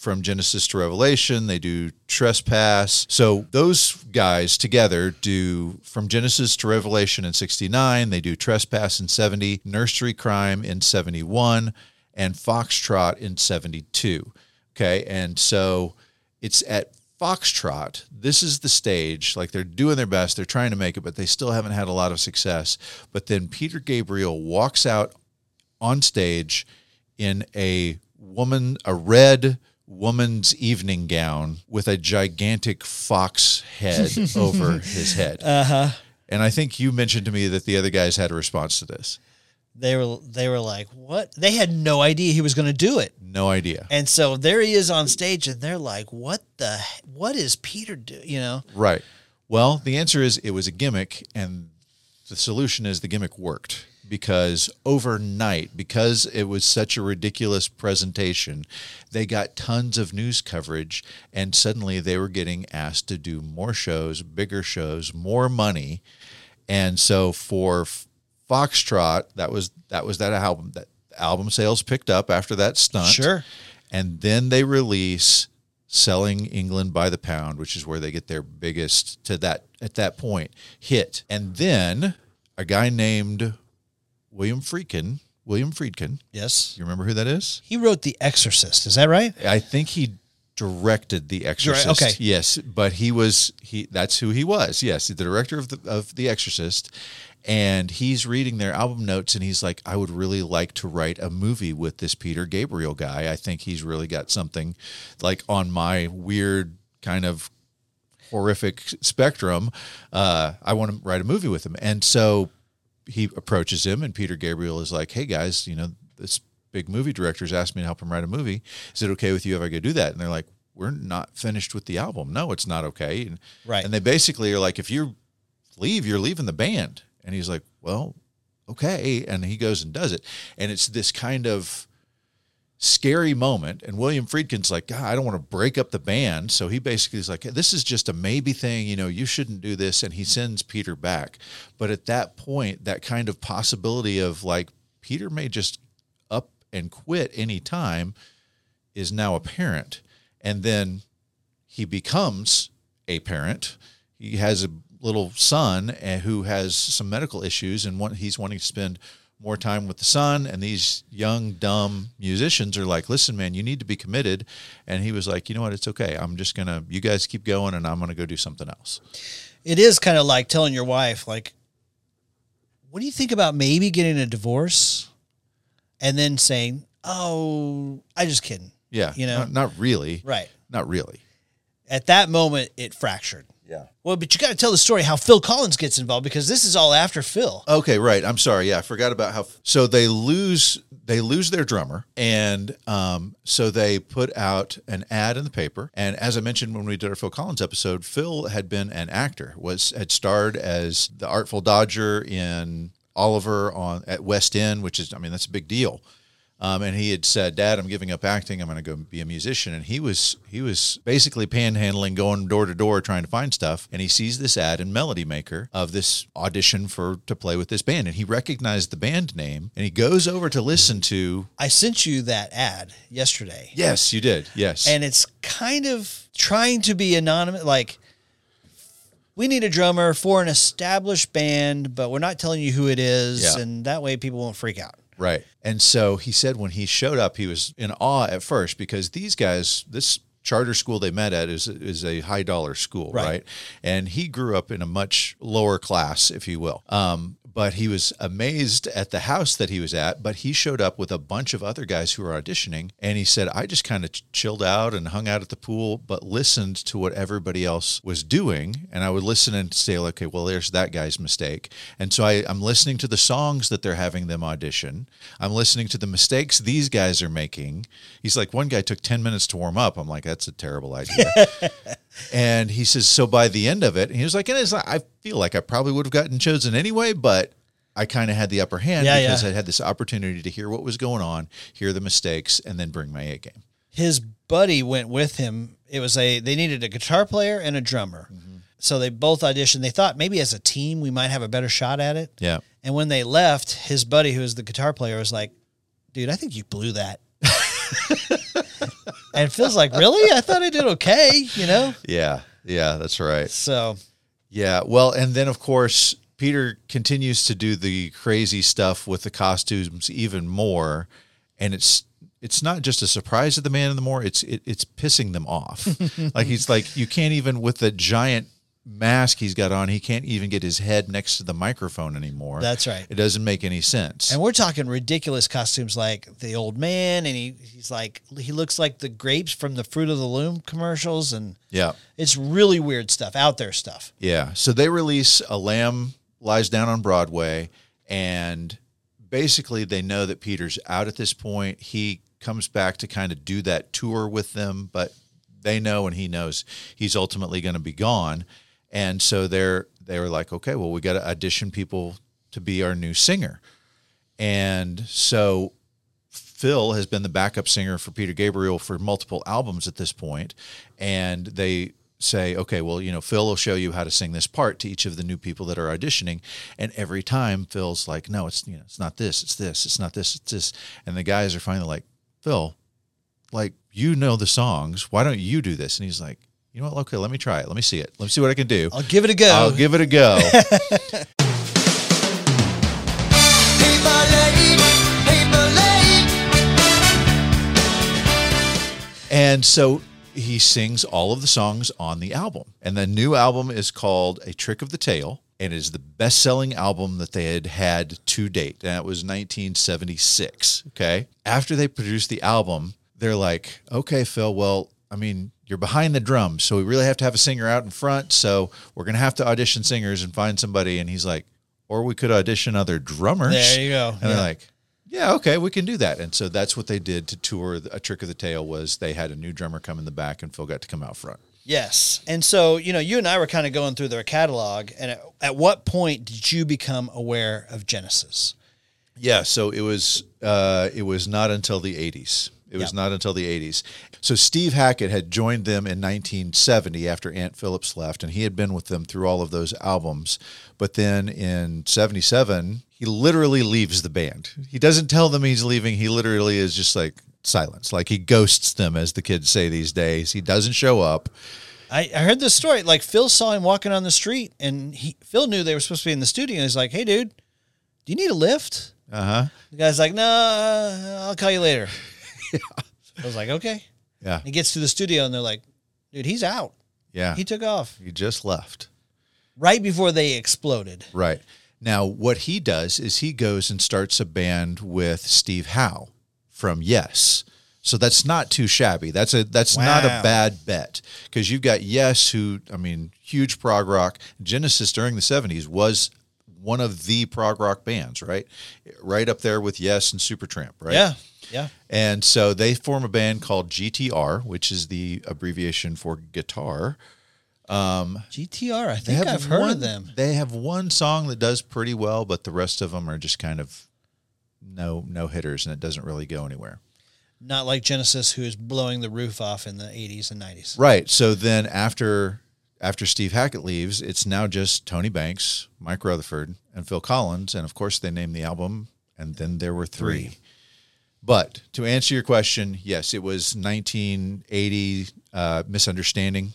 From Genesis to Revelation. They do Trespass. So those guys together do From Genesis to Revelation in sixty-nine. They do Trespass in seventy, Nursery Crime in seventy-one, and Foxtrot in seventy-two. Okay, and so it's at Foxtrot. This is the stage. Like, they're doing their best. They're trying to make it, but they still haven't had a lot of success. But then Peter Gabriel walks out on stage in a woman, a red woman's evening gown with a gigantic fox head over his head. Uh-huh. And I think you mentioned to me that the other guys had a response to this. They were they were like, what? They had no idea he was going to do it. No idea. And so there he is on stage, and they're like, what the, what is Peter do? You know? Right. Well, the answer is it was a gimmick, and the solution is the gimmick worked. Because overnight, because it was such a ridiculous presentation, they got tons of news coverage, and suddenly they were getting asked to do more shows, bigger shows, more money. And so for Foxtrot, that was that was that album. That album sales picked up after that stunt. Sure. And then they release Selling England by the Pound, which is where they get their biggest, to that at that point, hit. And then a guy named William Friedkin, William Friedkin. Yes. You remember who that is? He wrote The Exorcist. Is that right? I think he directed The Exorcist. Okay. Yes, but he was he that's who he was. Yes, the director of the of The Exorcist. And he's reading their album notes, and he's like, I would really like to write a movie with this Peter Gabriel guy. I think he's really got something like on my weird kind of horrific spectrum. Uh, I want to write a movie with him. And so he approaches him, and Peter Gabriel is like, hey, guys, you know, this big movie director's asked me to help him write a movie. Is it okay with you if I go do that? And they're like, we're not finished with the album. No, it's not okay. And, Right. and they basically are like, if you leave, you're leaving the band. And he's like, well, okay. And he goes and does it. And it's this kind of scary moment. And William Friedkin's like, God, I don't want to break up the band. So he basically is like, hey, this is just a maybe thing. You know, you shouldn't do this. And he sends Peter back. But at that point, that kind of possibility of like, Peter may just up and quit any time is now apparent. And then he becomes a parent. He has a little son uh, who has some medical issues, and one, he's wanting to spend more time with the son. And these young, dumb musicians are like, listen, man, you need to be committed. And he was like, you know what? It's okay. I'm just going to, you guys keep going, and I'm going to go do something else. It is kind of like telling your wife, like, what do you think about maybe getting a divorce? And then saying, oh, I just kidding. Yeah. You know? Not, not really. Right. Not really. At that moment, it fractured. Yeah. Well, but you got to tell the story how Phil Collins gets involved, because this is all after Phil. Okay, right. I'm sorry. Yeah, I forgot about how. So they lose. They lose their drummer, and um, so they put out an ad in the paper. And as I mentioned when we did our Phil Collins episode, Phil had been an actor. Was had starred as the Artful Dodger in Oliver on at West End, which is, I mean, that's a big deal. Um, and he had said, Dad, I'm giving up acting. I'm going to go be a musician. And he was he was basically panhandling, going door to door, trying to find stuff. And he sees this ad in Melody Maker of this audition for to play with this band. And he recognized the band name. And he goes over to listen to. I sent you that ad yesterday. Yes, you did. Yes. And it's kind of trying to be anonymous. Like, we need a drummer for an established band, but we're not telling you who it is. Yeah. And that way people won't freak out. Right. And so he said when he showed up, he was in awe at first, because these guys, this charter school they met at is is a high dollar school, right? Right. And he grew up in a much lower class, if you will. Um, but he was amazed at the house that he was at. But he showed up with a bunch of other guys who were auditioning. And he said, I just kind of ch- chilled out and hung out at the pool, but listened to what everybody else was doing. And I would listen and say, okay, well, there's that guy's mistake. And so I, I'm listening to the songs that they're having them audition. I'm listening to the mistakes these guys are making. He's like, one guy took ten minutes to warm up. I'm like, that's a terrible idea. And he says, so by the end of it, and he was like, and it's like, I feel like I probably would have gotten chosen anyway, but I kind of had the upper hand Yeah, because yeah. I had this opportunity to hear what was going on, hear the mistakes, and then bring my A game. His buddy went with him. It was a, they needed a guitar player and a drummer. Mm-hmm. So they both auditioned. They thought maybe as a team, we might have a better shot at it. Yeah. And when they left, his buddy, who was the guitar player, was like, dude, I think you blew that. And Phil's like, really? I thought I did okay, you know? Yeah, yeah, that's right. So, Yeah, well, and then of course Peter continues to do the crazy stuff with the costumes even more, and it's it's not just a surprise to the man in the moor; it's it, it's pissing them off. Like he's like, you can't even with the giant mask he's got on, he can't even get his head next to the microphone anymore. That's right. It doesn't make any sense. and we're talking ridiculous costumes like the old man, and he, he's like, he looks like the grapes from the Fruit of the Loom commercials, and Yeah, it's really weird stuff, out there stuff. yeah. So they release A Lamb Lies Down on Broadway, and basically they know that Peter's out at this point. He comes back to kind of do that tour with them, but they know and he knows he's ultimately going to be gone. And so they're they were like, okay, well, we got to audition people to be our new singer. And so Phil has been the backup singer for Peter Gabriel for multiple albums at this point, and they say, okay, well, you know, Phil will show you how to sing this part to each of the new people that are auditioning. And every time Phil's like, no, it's, you know, it's not this, it's this, it's not this, it's this. And the guys are finally like, Phil, like, you know the songs, why don't you do this? And he's like, you know what? Okay, let me try it. Let me see it. Let me see what I can do. I'll give it a go. I'll give it a go. Paper lady, paper lady. And so he sings all of the songs on the album. And the new album is called A Trick of the Tail, and it is the best-selling album that they had had to date. And it was nineteen seventy-six, okay? After they produced the album, they're like, okay, Phil, well, I mean, you're behind the drums, so we really have to have a singer out in front, so we're going to have to audition singers and find somebody. And he's like, or we could audition other drummers. There you go. And Yeah. they're like, yeah, okay, we can do that. And so that's what they did to tour A Trick of the Tail, was they had a new drummer come in the back and Phil got to come out front. Yes. And so, you know, you and I were kind of going through their catalog, and at, at what point did you become aware of Genesis? Yeah, so it was uh, it was not until the eighties. It was Yep. not until the eighties. So Steve Hackett had joined them in nineteen seventy after Ant Phillips left, and he had been with them through all of those albums. But then in seventy-seven, he literally leaves the band. He doesn't tell them he's leaving. He literally is just like silence. Like he ghosts them, as the kids say these days. He doesn't show up. I, I heard this story. Like Phil saw him walking on the street, and he Phil knew they were supposed to be in the studio. And he's like, "Hey, dude, do you need a lift?" Uh-huh. The guy's like, "No, uh, I'll call you later." yeah. I was like, "Okay." Yeah. He gets to the studio, and they're like, "Dude, he's out. Yeah. He took off He just left. right before they exploded." Right. Now, what he does is he goes and starts a band with Steve Howe from Yes. So that's not too shabby. That's a that's not a Wow. bad bet, because you've got Yes, who, I mean, huge prog rock. Genesis during the seventies was one of the prog rock bands, right? Right up there with Yes and Supertramp, right? Yeah. Yeah. And so they form a band called G T R, which is the abbreviation for guitar. G T R. I They think have I've heard one, of them. They have one song that does pretty well, but the rest of them are just kind of no no hitters, and it doesn't really go anywhere. Not like Genesis, who is blowing the roof off in the eighties and nineties. Right. So then after after Steve Hackett leaves, it's now just Tony Banks, Mike Rutherford, and Phil Collins, and of course they named the album, and then there were three. Three. But to answer your question, yes, it was nineteen eighty, uh, Misunderstanding.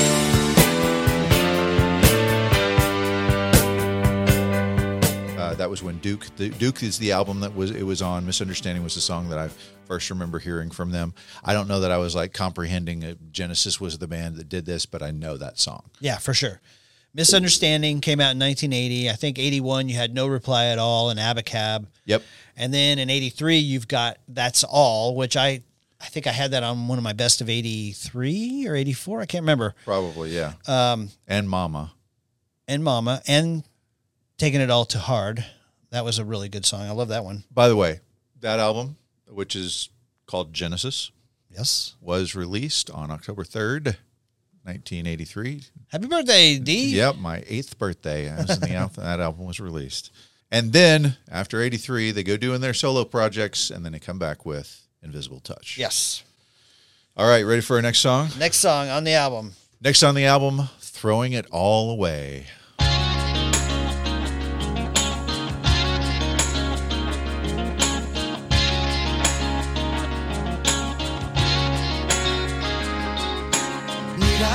Uh, that was when Duke, the, Duke is the album that was it was on. Misunderstanding was the song that I first remember hearing from them. I don't know that I was like comprehending uh, Genesis was the band that did this, but I know that song. Yeah, for sure. Misunderstanding came out in nineteen eighty. I think eighty-one, you had No Reply at All and Abacab. Yep. And then in eighty-three, you've got That's All, which I I think I had that on one of my best of eighty-three or eighty-four. I can't remember. Probably, yeah. Um, And Mama. and Mama, and Taking It All to Hard. That was a really good song. I love that one. By the way, that album, which is called Genesis, Yes. was released on October third, nineteen eighty-three. Happy birthday, D. Yep, my eighth birthday. I was in the al- that album was released. And then after eighty-three, they go doing their solo projects, and then they come back with Invisible Touch. Yes. All right, ready for our next song? Next song on the album. Next on the album, Throwing It All Away.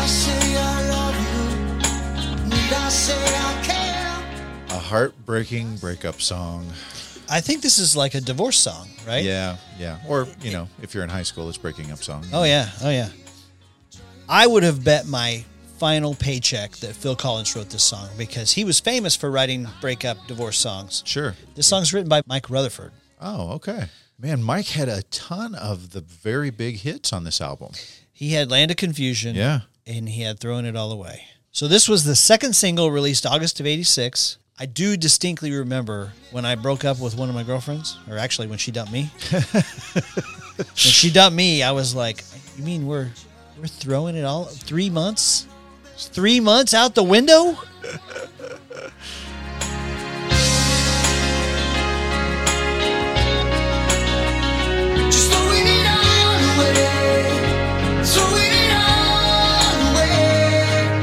say I love you? Need I say I care? A heartbreaking breakup song. I think this is like a divorce song, right? Yeah, yeah. Or, you know, if you're in high school, it's breaking up song. Oh, yeah. Oh, yeah. I would have bet my final paycheck that Phil Collins wrote this song because he was famous for writing breakup divorce songs. Sure. This song's written by Mike Rutherford. Oh, okay. Man, Mike had a ton of the very big hits on this album. He had Land of Confusion. Yeah. And he had Thrown It All Away. So this was the second single released August of eighty-six. I do distinctly remember when I broke up with one of my girlfriends, or actually when she dumped me. When she dumped me, I was like, you mean we're we're throwing it all three months? Three months out the window? Just throwing it all away. Throwing it all away.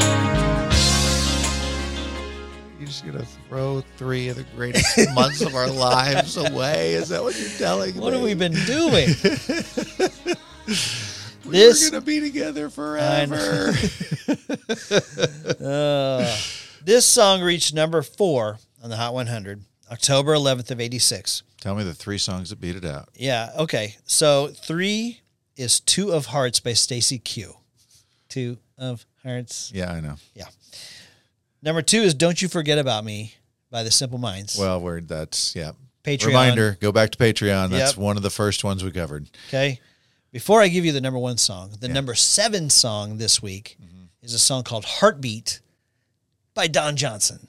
You're just going to throw three of the greatest months of our lives away? Is that what you're telling What me? have we been doing? We This- We're going to be together forever. Uh, this song reached number four on the Hot one hundred, October eleventh of eighty-six. Tell me the three songs that beat it out. Yeah, okay. So three is Two of Hearts by Stacy Q. Two of Hearts. Yeah, I know. Yeah. Number two is Don't You Forget About Me by The Simple Minds. Well, we're, that's, yeah. Patreon. Reminder, go back to Patreon. That's Yep. one of the first ones we covered. Okay. Before I give you the number one song, the Yeah. number seven song this week is a song called Heartbeat by Don Johnson.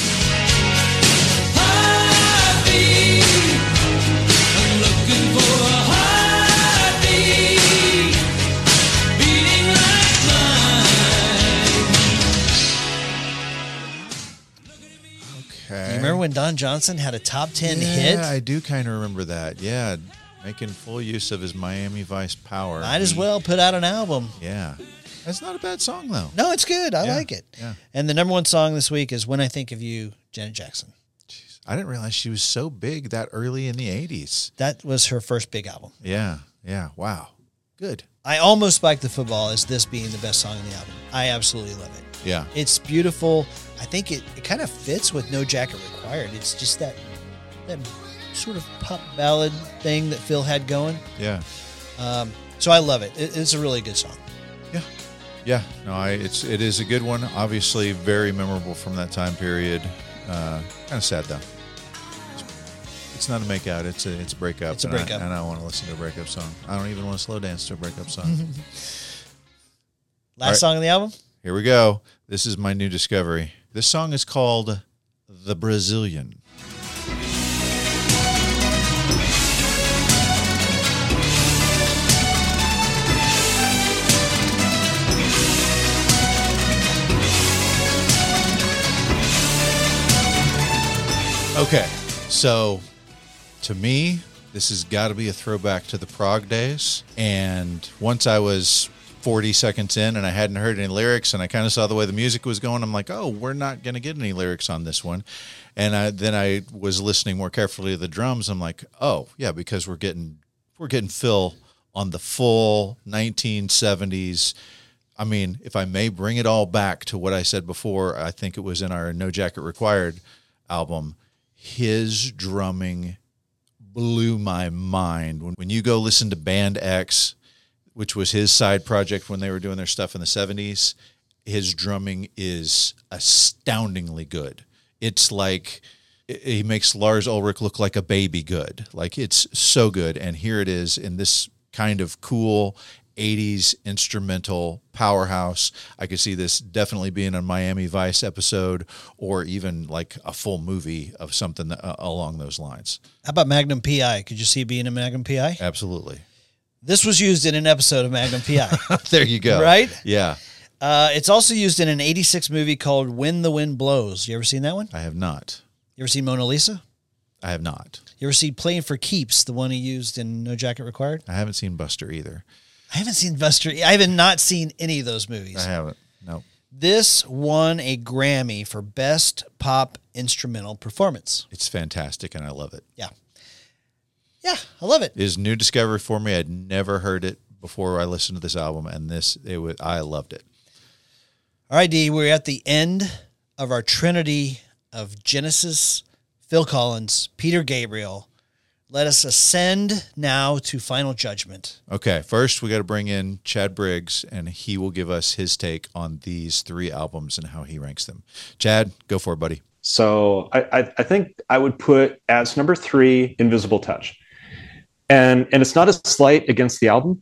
Okay. You remember when Don Johnson had a top ten yeah, hit? I do kind of remember that. Yeah, making full use of his Miami Vice power. Might as He- well put out an album. Yeah. That's not a bad song, though. No, it's good. I Yeah, like it. yeah. And the number one song this week is When I Think of You, Janet Jackson. I didn't realize she was so big that early in the eighties. That was her first big album. Yeah, yeah. Wow. Good. I almost spiked the football as this being the best song in the album. I absolutely love it. Yeah. It's beautiful. I think it, it kind of fits with No Jacket Required. It's just that that sort of pop ballad thing that Phil had going. Yeah. Um, so I love it. it. It's a really good song. Yeah. Yeah. No, I it's it is a good one. Obviously very memorable from that time period. Uh, kind of sad though. It's not a make out, it's a it's a breakup. It's a and I- breakup. And I, want to listen to a breakup song. I don't even want to slow dance to a breakup song. Last right. song on the album? Here we go. This is my new discovery. This song is called The Brazilian. Okay, so to me, this has got to be a throwback to the prog days. And once I was forty seconds in and I hadn't heard any lyrics and I kind of saw the way the music was going, I'm like, oh, we're not going to get any lyrics on this one. And I, then I was listening more carefully to the drums. I'm like, oh, yeah, because we're getting we're getting Phil on the full nineteen seventies. I mean, if I may bring it all back to what I said before, I think it was in our No Jacket Required album. His drumming blew my mind. When, when you go listen to Band X, which was his side project when they were doing their stuff in the seventies, his drumming is astoundingly good. It's like he makes Lars Ulrich look like a baby good. Like it's so good. And here it is in this kind of cool eighties instrumental powerhouse. I could see this definitely being a Miami Vice episode or even like a full movie of something that, uh, along those lines. How about Magnum P I? Could you see it being a Magnum P I? Absolutely. This was used in an episode of Magnum P I. There you go. Right? Yeah. Uh, it's also used in an eighty-six movie called When the Wind Blows. You ever seen that one? I have not. You ever seen Mona Lisa? I have not. You ever seen Playing for Keeps, the one he used in No Jacket Required? I haven't seen Buster either. I haven't seen Buster. I have not seen any of those movies. I haven't. No. This won a Grammy for Best Pop Instrumental Performance. It's fantastic and I love it. Yeah. Yeah, I love it. It is new discovery for me. I'd never heard it before I listened to this album, and this it was I loved it. All right, D, we're at the end of our trinity of Genesis, Phil Collins, Peter Gabriel. Let us ascend now to final judgment. Okay, first we got to bring in Chad Briggs, and he will give us his take on these three albums and how he ranks them. Chad, go for it, buddy. So I, I, I think I would put as number three, Invisible Touch. And, and it's not a slight against the album,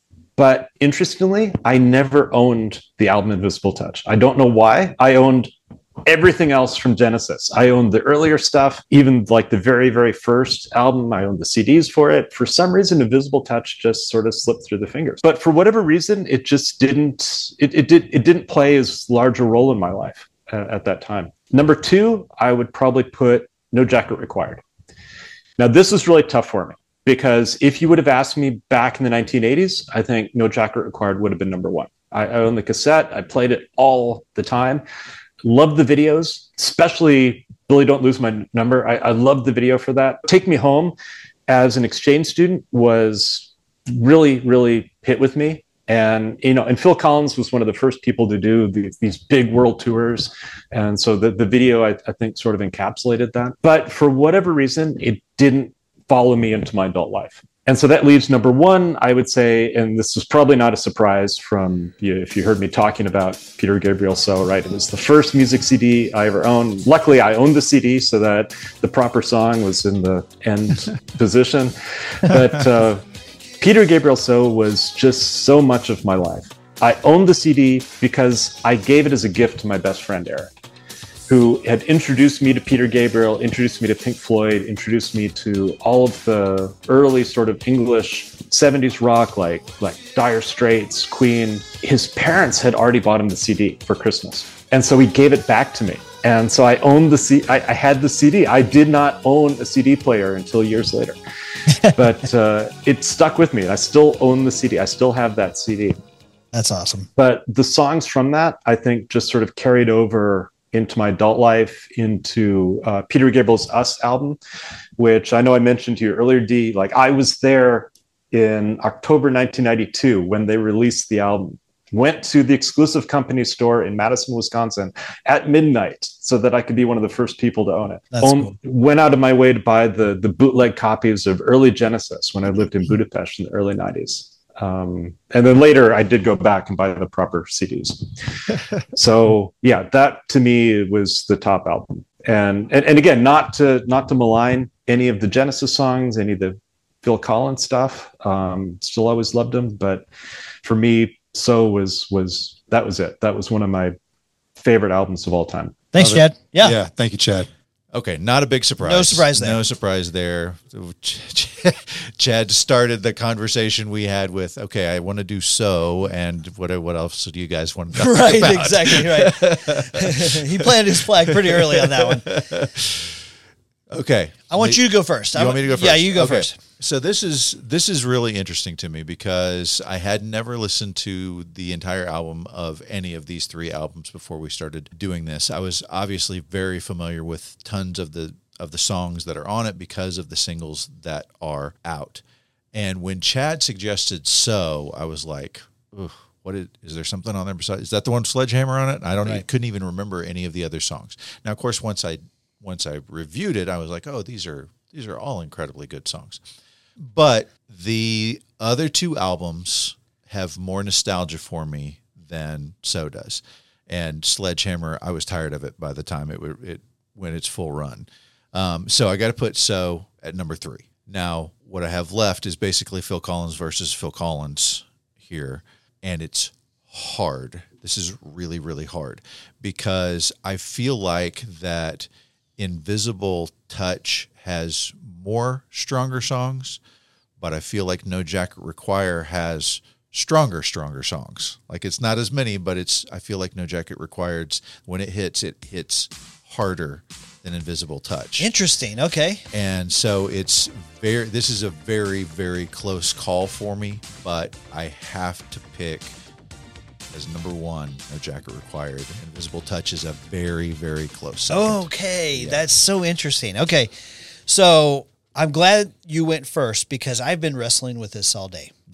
but interestingly, I never owned the album Invisible Touch. I don't know why. I owned everything else from Genesis. I owned the earlier stuff, even like the very, very first album. I owned the C Ds for it. For some reason, Invisible Touch just sort of slipped through the fingers. But for whatever reason, it just didn't, it, it, did, it didn't play as large a role in my life uh, at that time. Number two, I would probably put No Jacket Required. Now, this is really tough for me, because if you would have asked me back in the nineteen eighties, I think No Jacket Required would have been number one. I, I owned the cassette. I played it all the time. Loved the videos, especially Billy Don't Lose My Number. I, I loved the video for that. Take Me Home as an exchange student was really, really hit with me. And, you know, and Phil Collins was one of the first people to do the, these big world tours. And so the, the video, I, I think, sort of encapsulated that. But for whatever reason, it didn't follow me into my adult life. And so that leaves number one, I would say, and this is probably not a surprise from you, if you heard me talking about Peter Gabriel So, right? It was the first music C D I ever owned. Luckily, I owned the C D so that the proper song was in the end position. But uh, Peter Gabriel So was just so much of my life. I owned the C D because I gave it as a gift to my best friend, Eric, who had introduced me to Peter Gabriel, introduced me to Pink Floyd, introduced me to all of the early sort of English seventies rock, like like Dire Straits, Queen. His parents had already bought him the C D for Christmas. And so he gave it back to me. And so I owned the C I, I had the C D. I did not own a C D player until years later. But uh, it stuck with me. I still own the C D. I still have that C D. That's awesome. But the songs from that, I think, just sort of carried over into my adult life, into uh, Peter Gabriel's Us album, which I know I mentioned to you earlier, D. Like, I was there in October nineteen ninety-two when they released the album. Went to the exclusive company store in Madison, Wisconsin at midnight so that I could be one of the first people to own it. That's Own, cool. Went out of my way to buy the, the bootleg copies of early Genesis when I lived in Budapest in the early nineties. Um, and then later I did go back and buy the proper C Ds. So yeah, that to me was the top album. And, and, and again, not to, not to malign any of the Genesis songs, any of the Phil Collins stuff. Um, still always loved him, but for me, So was, was, that was it. That was one of my favorite albums of all time. Thanks, Love it. Chad. Yeah. Yeah. Thank you, Chad. Okay. Not a big surprise. No surprise there. No surprise there. Chad started the conversation we had with, okay, I want to do So, and what, what else do you guys want to talk Right, about? exactly, right. He planted his flag pretty early on that one. Okay. I want you to go first. You I want me to go first? Yeah, you go Okay. first. So this is this is really interesting to me because I had never listened to the entire album of any of these three albums before we started doing this. I was obviously very familiar with tons of the of the songs that are on it because of the singles that are out. And when Chad suggested So, I was like, ugh, what is, is there something on there besides? Is that the one with Sledgehammer on it? I don't. Right. I couldn't even remember any of the other songs. Now, of course, once I once I reviewed it, I was like, oh, these are these are all incredibly good songs. But the other two albums have more nostalgia for me than So does. And Sledgehammer, I was tired of it by the time it it went its full run. Um, so I got to put So at number three. Now, what I have left is basically Phil Collins versus Phil Collins here. And it's hard. This is really, really hard because I feel like that Invisible Touch has more stronger songs, but I feel like No Jacket Require has stronger, stronger songs. Like it's not as many, but it's, I feel like No Jacket Required's, when it hits, it hits harder than Invisible Touch. Interesting. Okay. And so it's very, this is a very, very close call for me, but I have to pick as number one, No Jacket Required. Invisible Touch is a very, very close second. Okay. Yeah. That's so interesting. Okay. So I'm glad you went first because I've been wrestling with this all day. Yeah.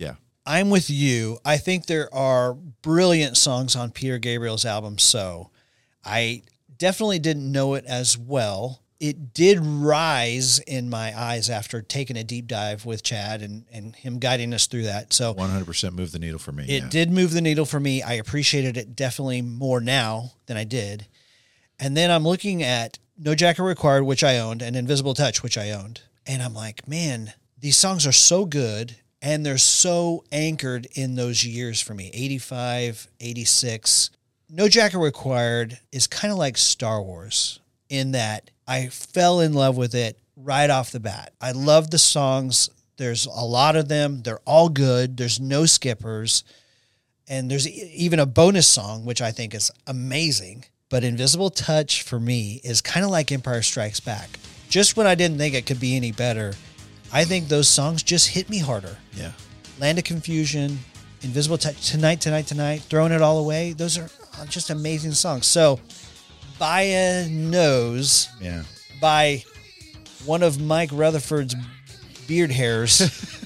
I'm with you. I think there are brilliant songs on Peter Gabriel's album, So. I definitely didn't know it as well. It did rise in my eyes after taking a deep dive with Chad and, and him guiding us through that. So one hundred percent moved the needle for me. It yeah. did move the needle for me. I appreciated it definitely more now than I did. And then I'm looking at No Jacket Required, which I owned, and Invisible Touch, which I owned. And I'm like, man, these songs are so good. And they're so anchored in those years for me, eighty-five, eighty-six. No Jacket Required is kind of like Star Wars in that I fell in love with it right off the bat. I love the songs. There's a lot of them. They're all good. There's no skippers. And there's even a bonus song, which I think is amazing. But Invisible Touch for me is kind of like Empire Strikes Back. Just when I didn't think it could be any better, I think those songs just hit me harder. Yeah. Land of Confusion, Invisible Touch, Tonight, Tonight, Tonight, Throwing It All Away. Those are just amazing songs. So, by a nose, yeah. by one of Mike Rutherford's beard hairs,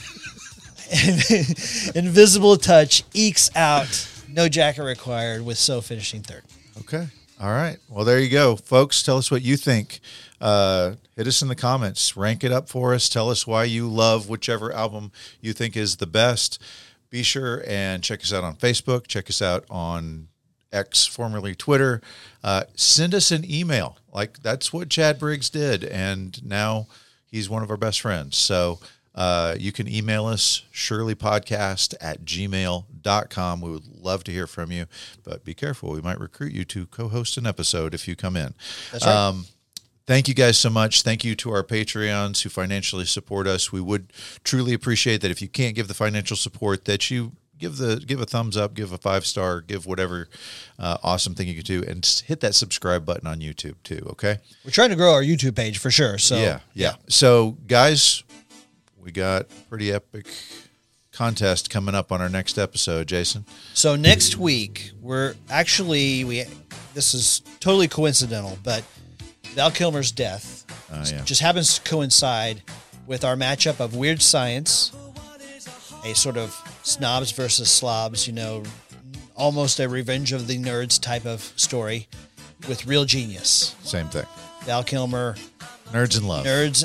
Invisible Touch ekes out No Jacket Required with So finishing third. Okay. All right. Well, there you go, folks. Tell us what you think. Uh, hit us in the comments. Rank it up for us. Tell us why you love whichever album you think is the best. Be sure and check us out on Facebook. Check us out on X, formerly Twitter. Uh, send us an email. Like, that's what Chad Briggs did, and now he's one of our best friends. So uh, you can email us, shirleypodcast at gmail dot com. We would love to hear from you, but be careful. We might recruit you to co-host an episode if you come in. That's right. Um, Thank you guys so much. Thank you to our Patreons who financially support us. We would truly appreciate that if you can't give the financial support, that you give the give a thumbs up, give a five star, give whatever uh, awesome thing you can do, and hit that subscribe button on YouTube too. Okay, we're trying to grow our YouTube page for sure. So yeah, yeah. So guys, we got a pretty epic contest coming up on our next episode, Jason. So next week we're actually we this is totally coincidental, but Val Kilmer's death uh, yeah. just happens to coincide with our matchup of Weird Science, a sort of snobs versus slobs, you know, almost a Revenge of the Nerds type of story, with Real Genius. Same thing. Val Kilmer. Nerds in love. Nerds.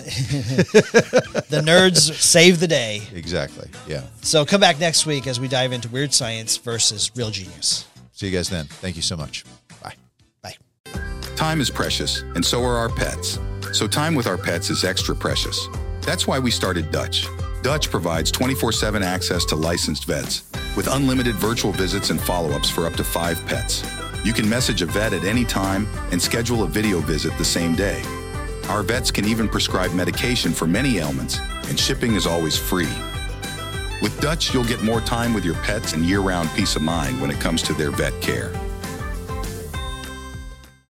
The nerds save the day. Exactly. Yeah. So come back next week as we dive into Weird Science versus Real Genius. See you guys then. Thank you so much. Bye. Bye. Time is precious, and so are our pets. So time with our pets is extra precious. That's why we started Dutch. Dutch provides twenty-four seven access to licensed vets with unlimited virtual visits and follow-ups for up to five pets. You can message a vet at any time and schedule a video visit the same day. Our vets can even prescribe medication for many ailments, and shipping is always free. With Dutch, you'll get more time with your pets and year-round peace of mind when it comes to their vet care.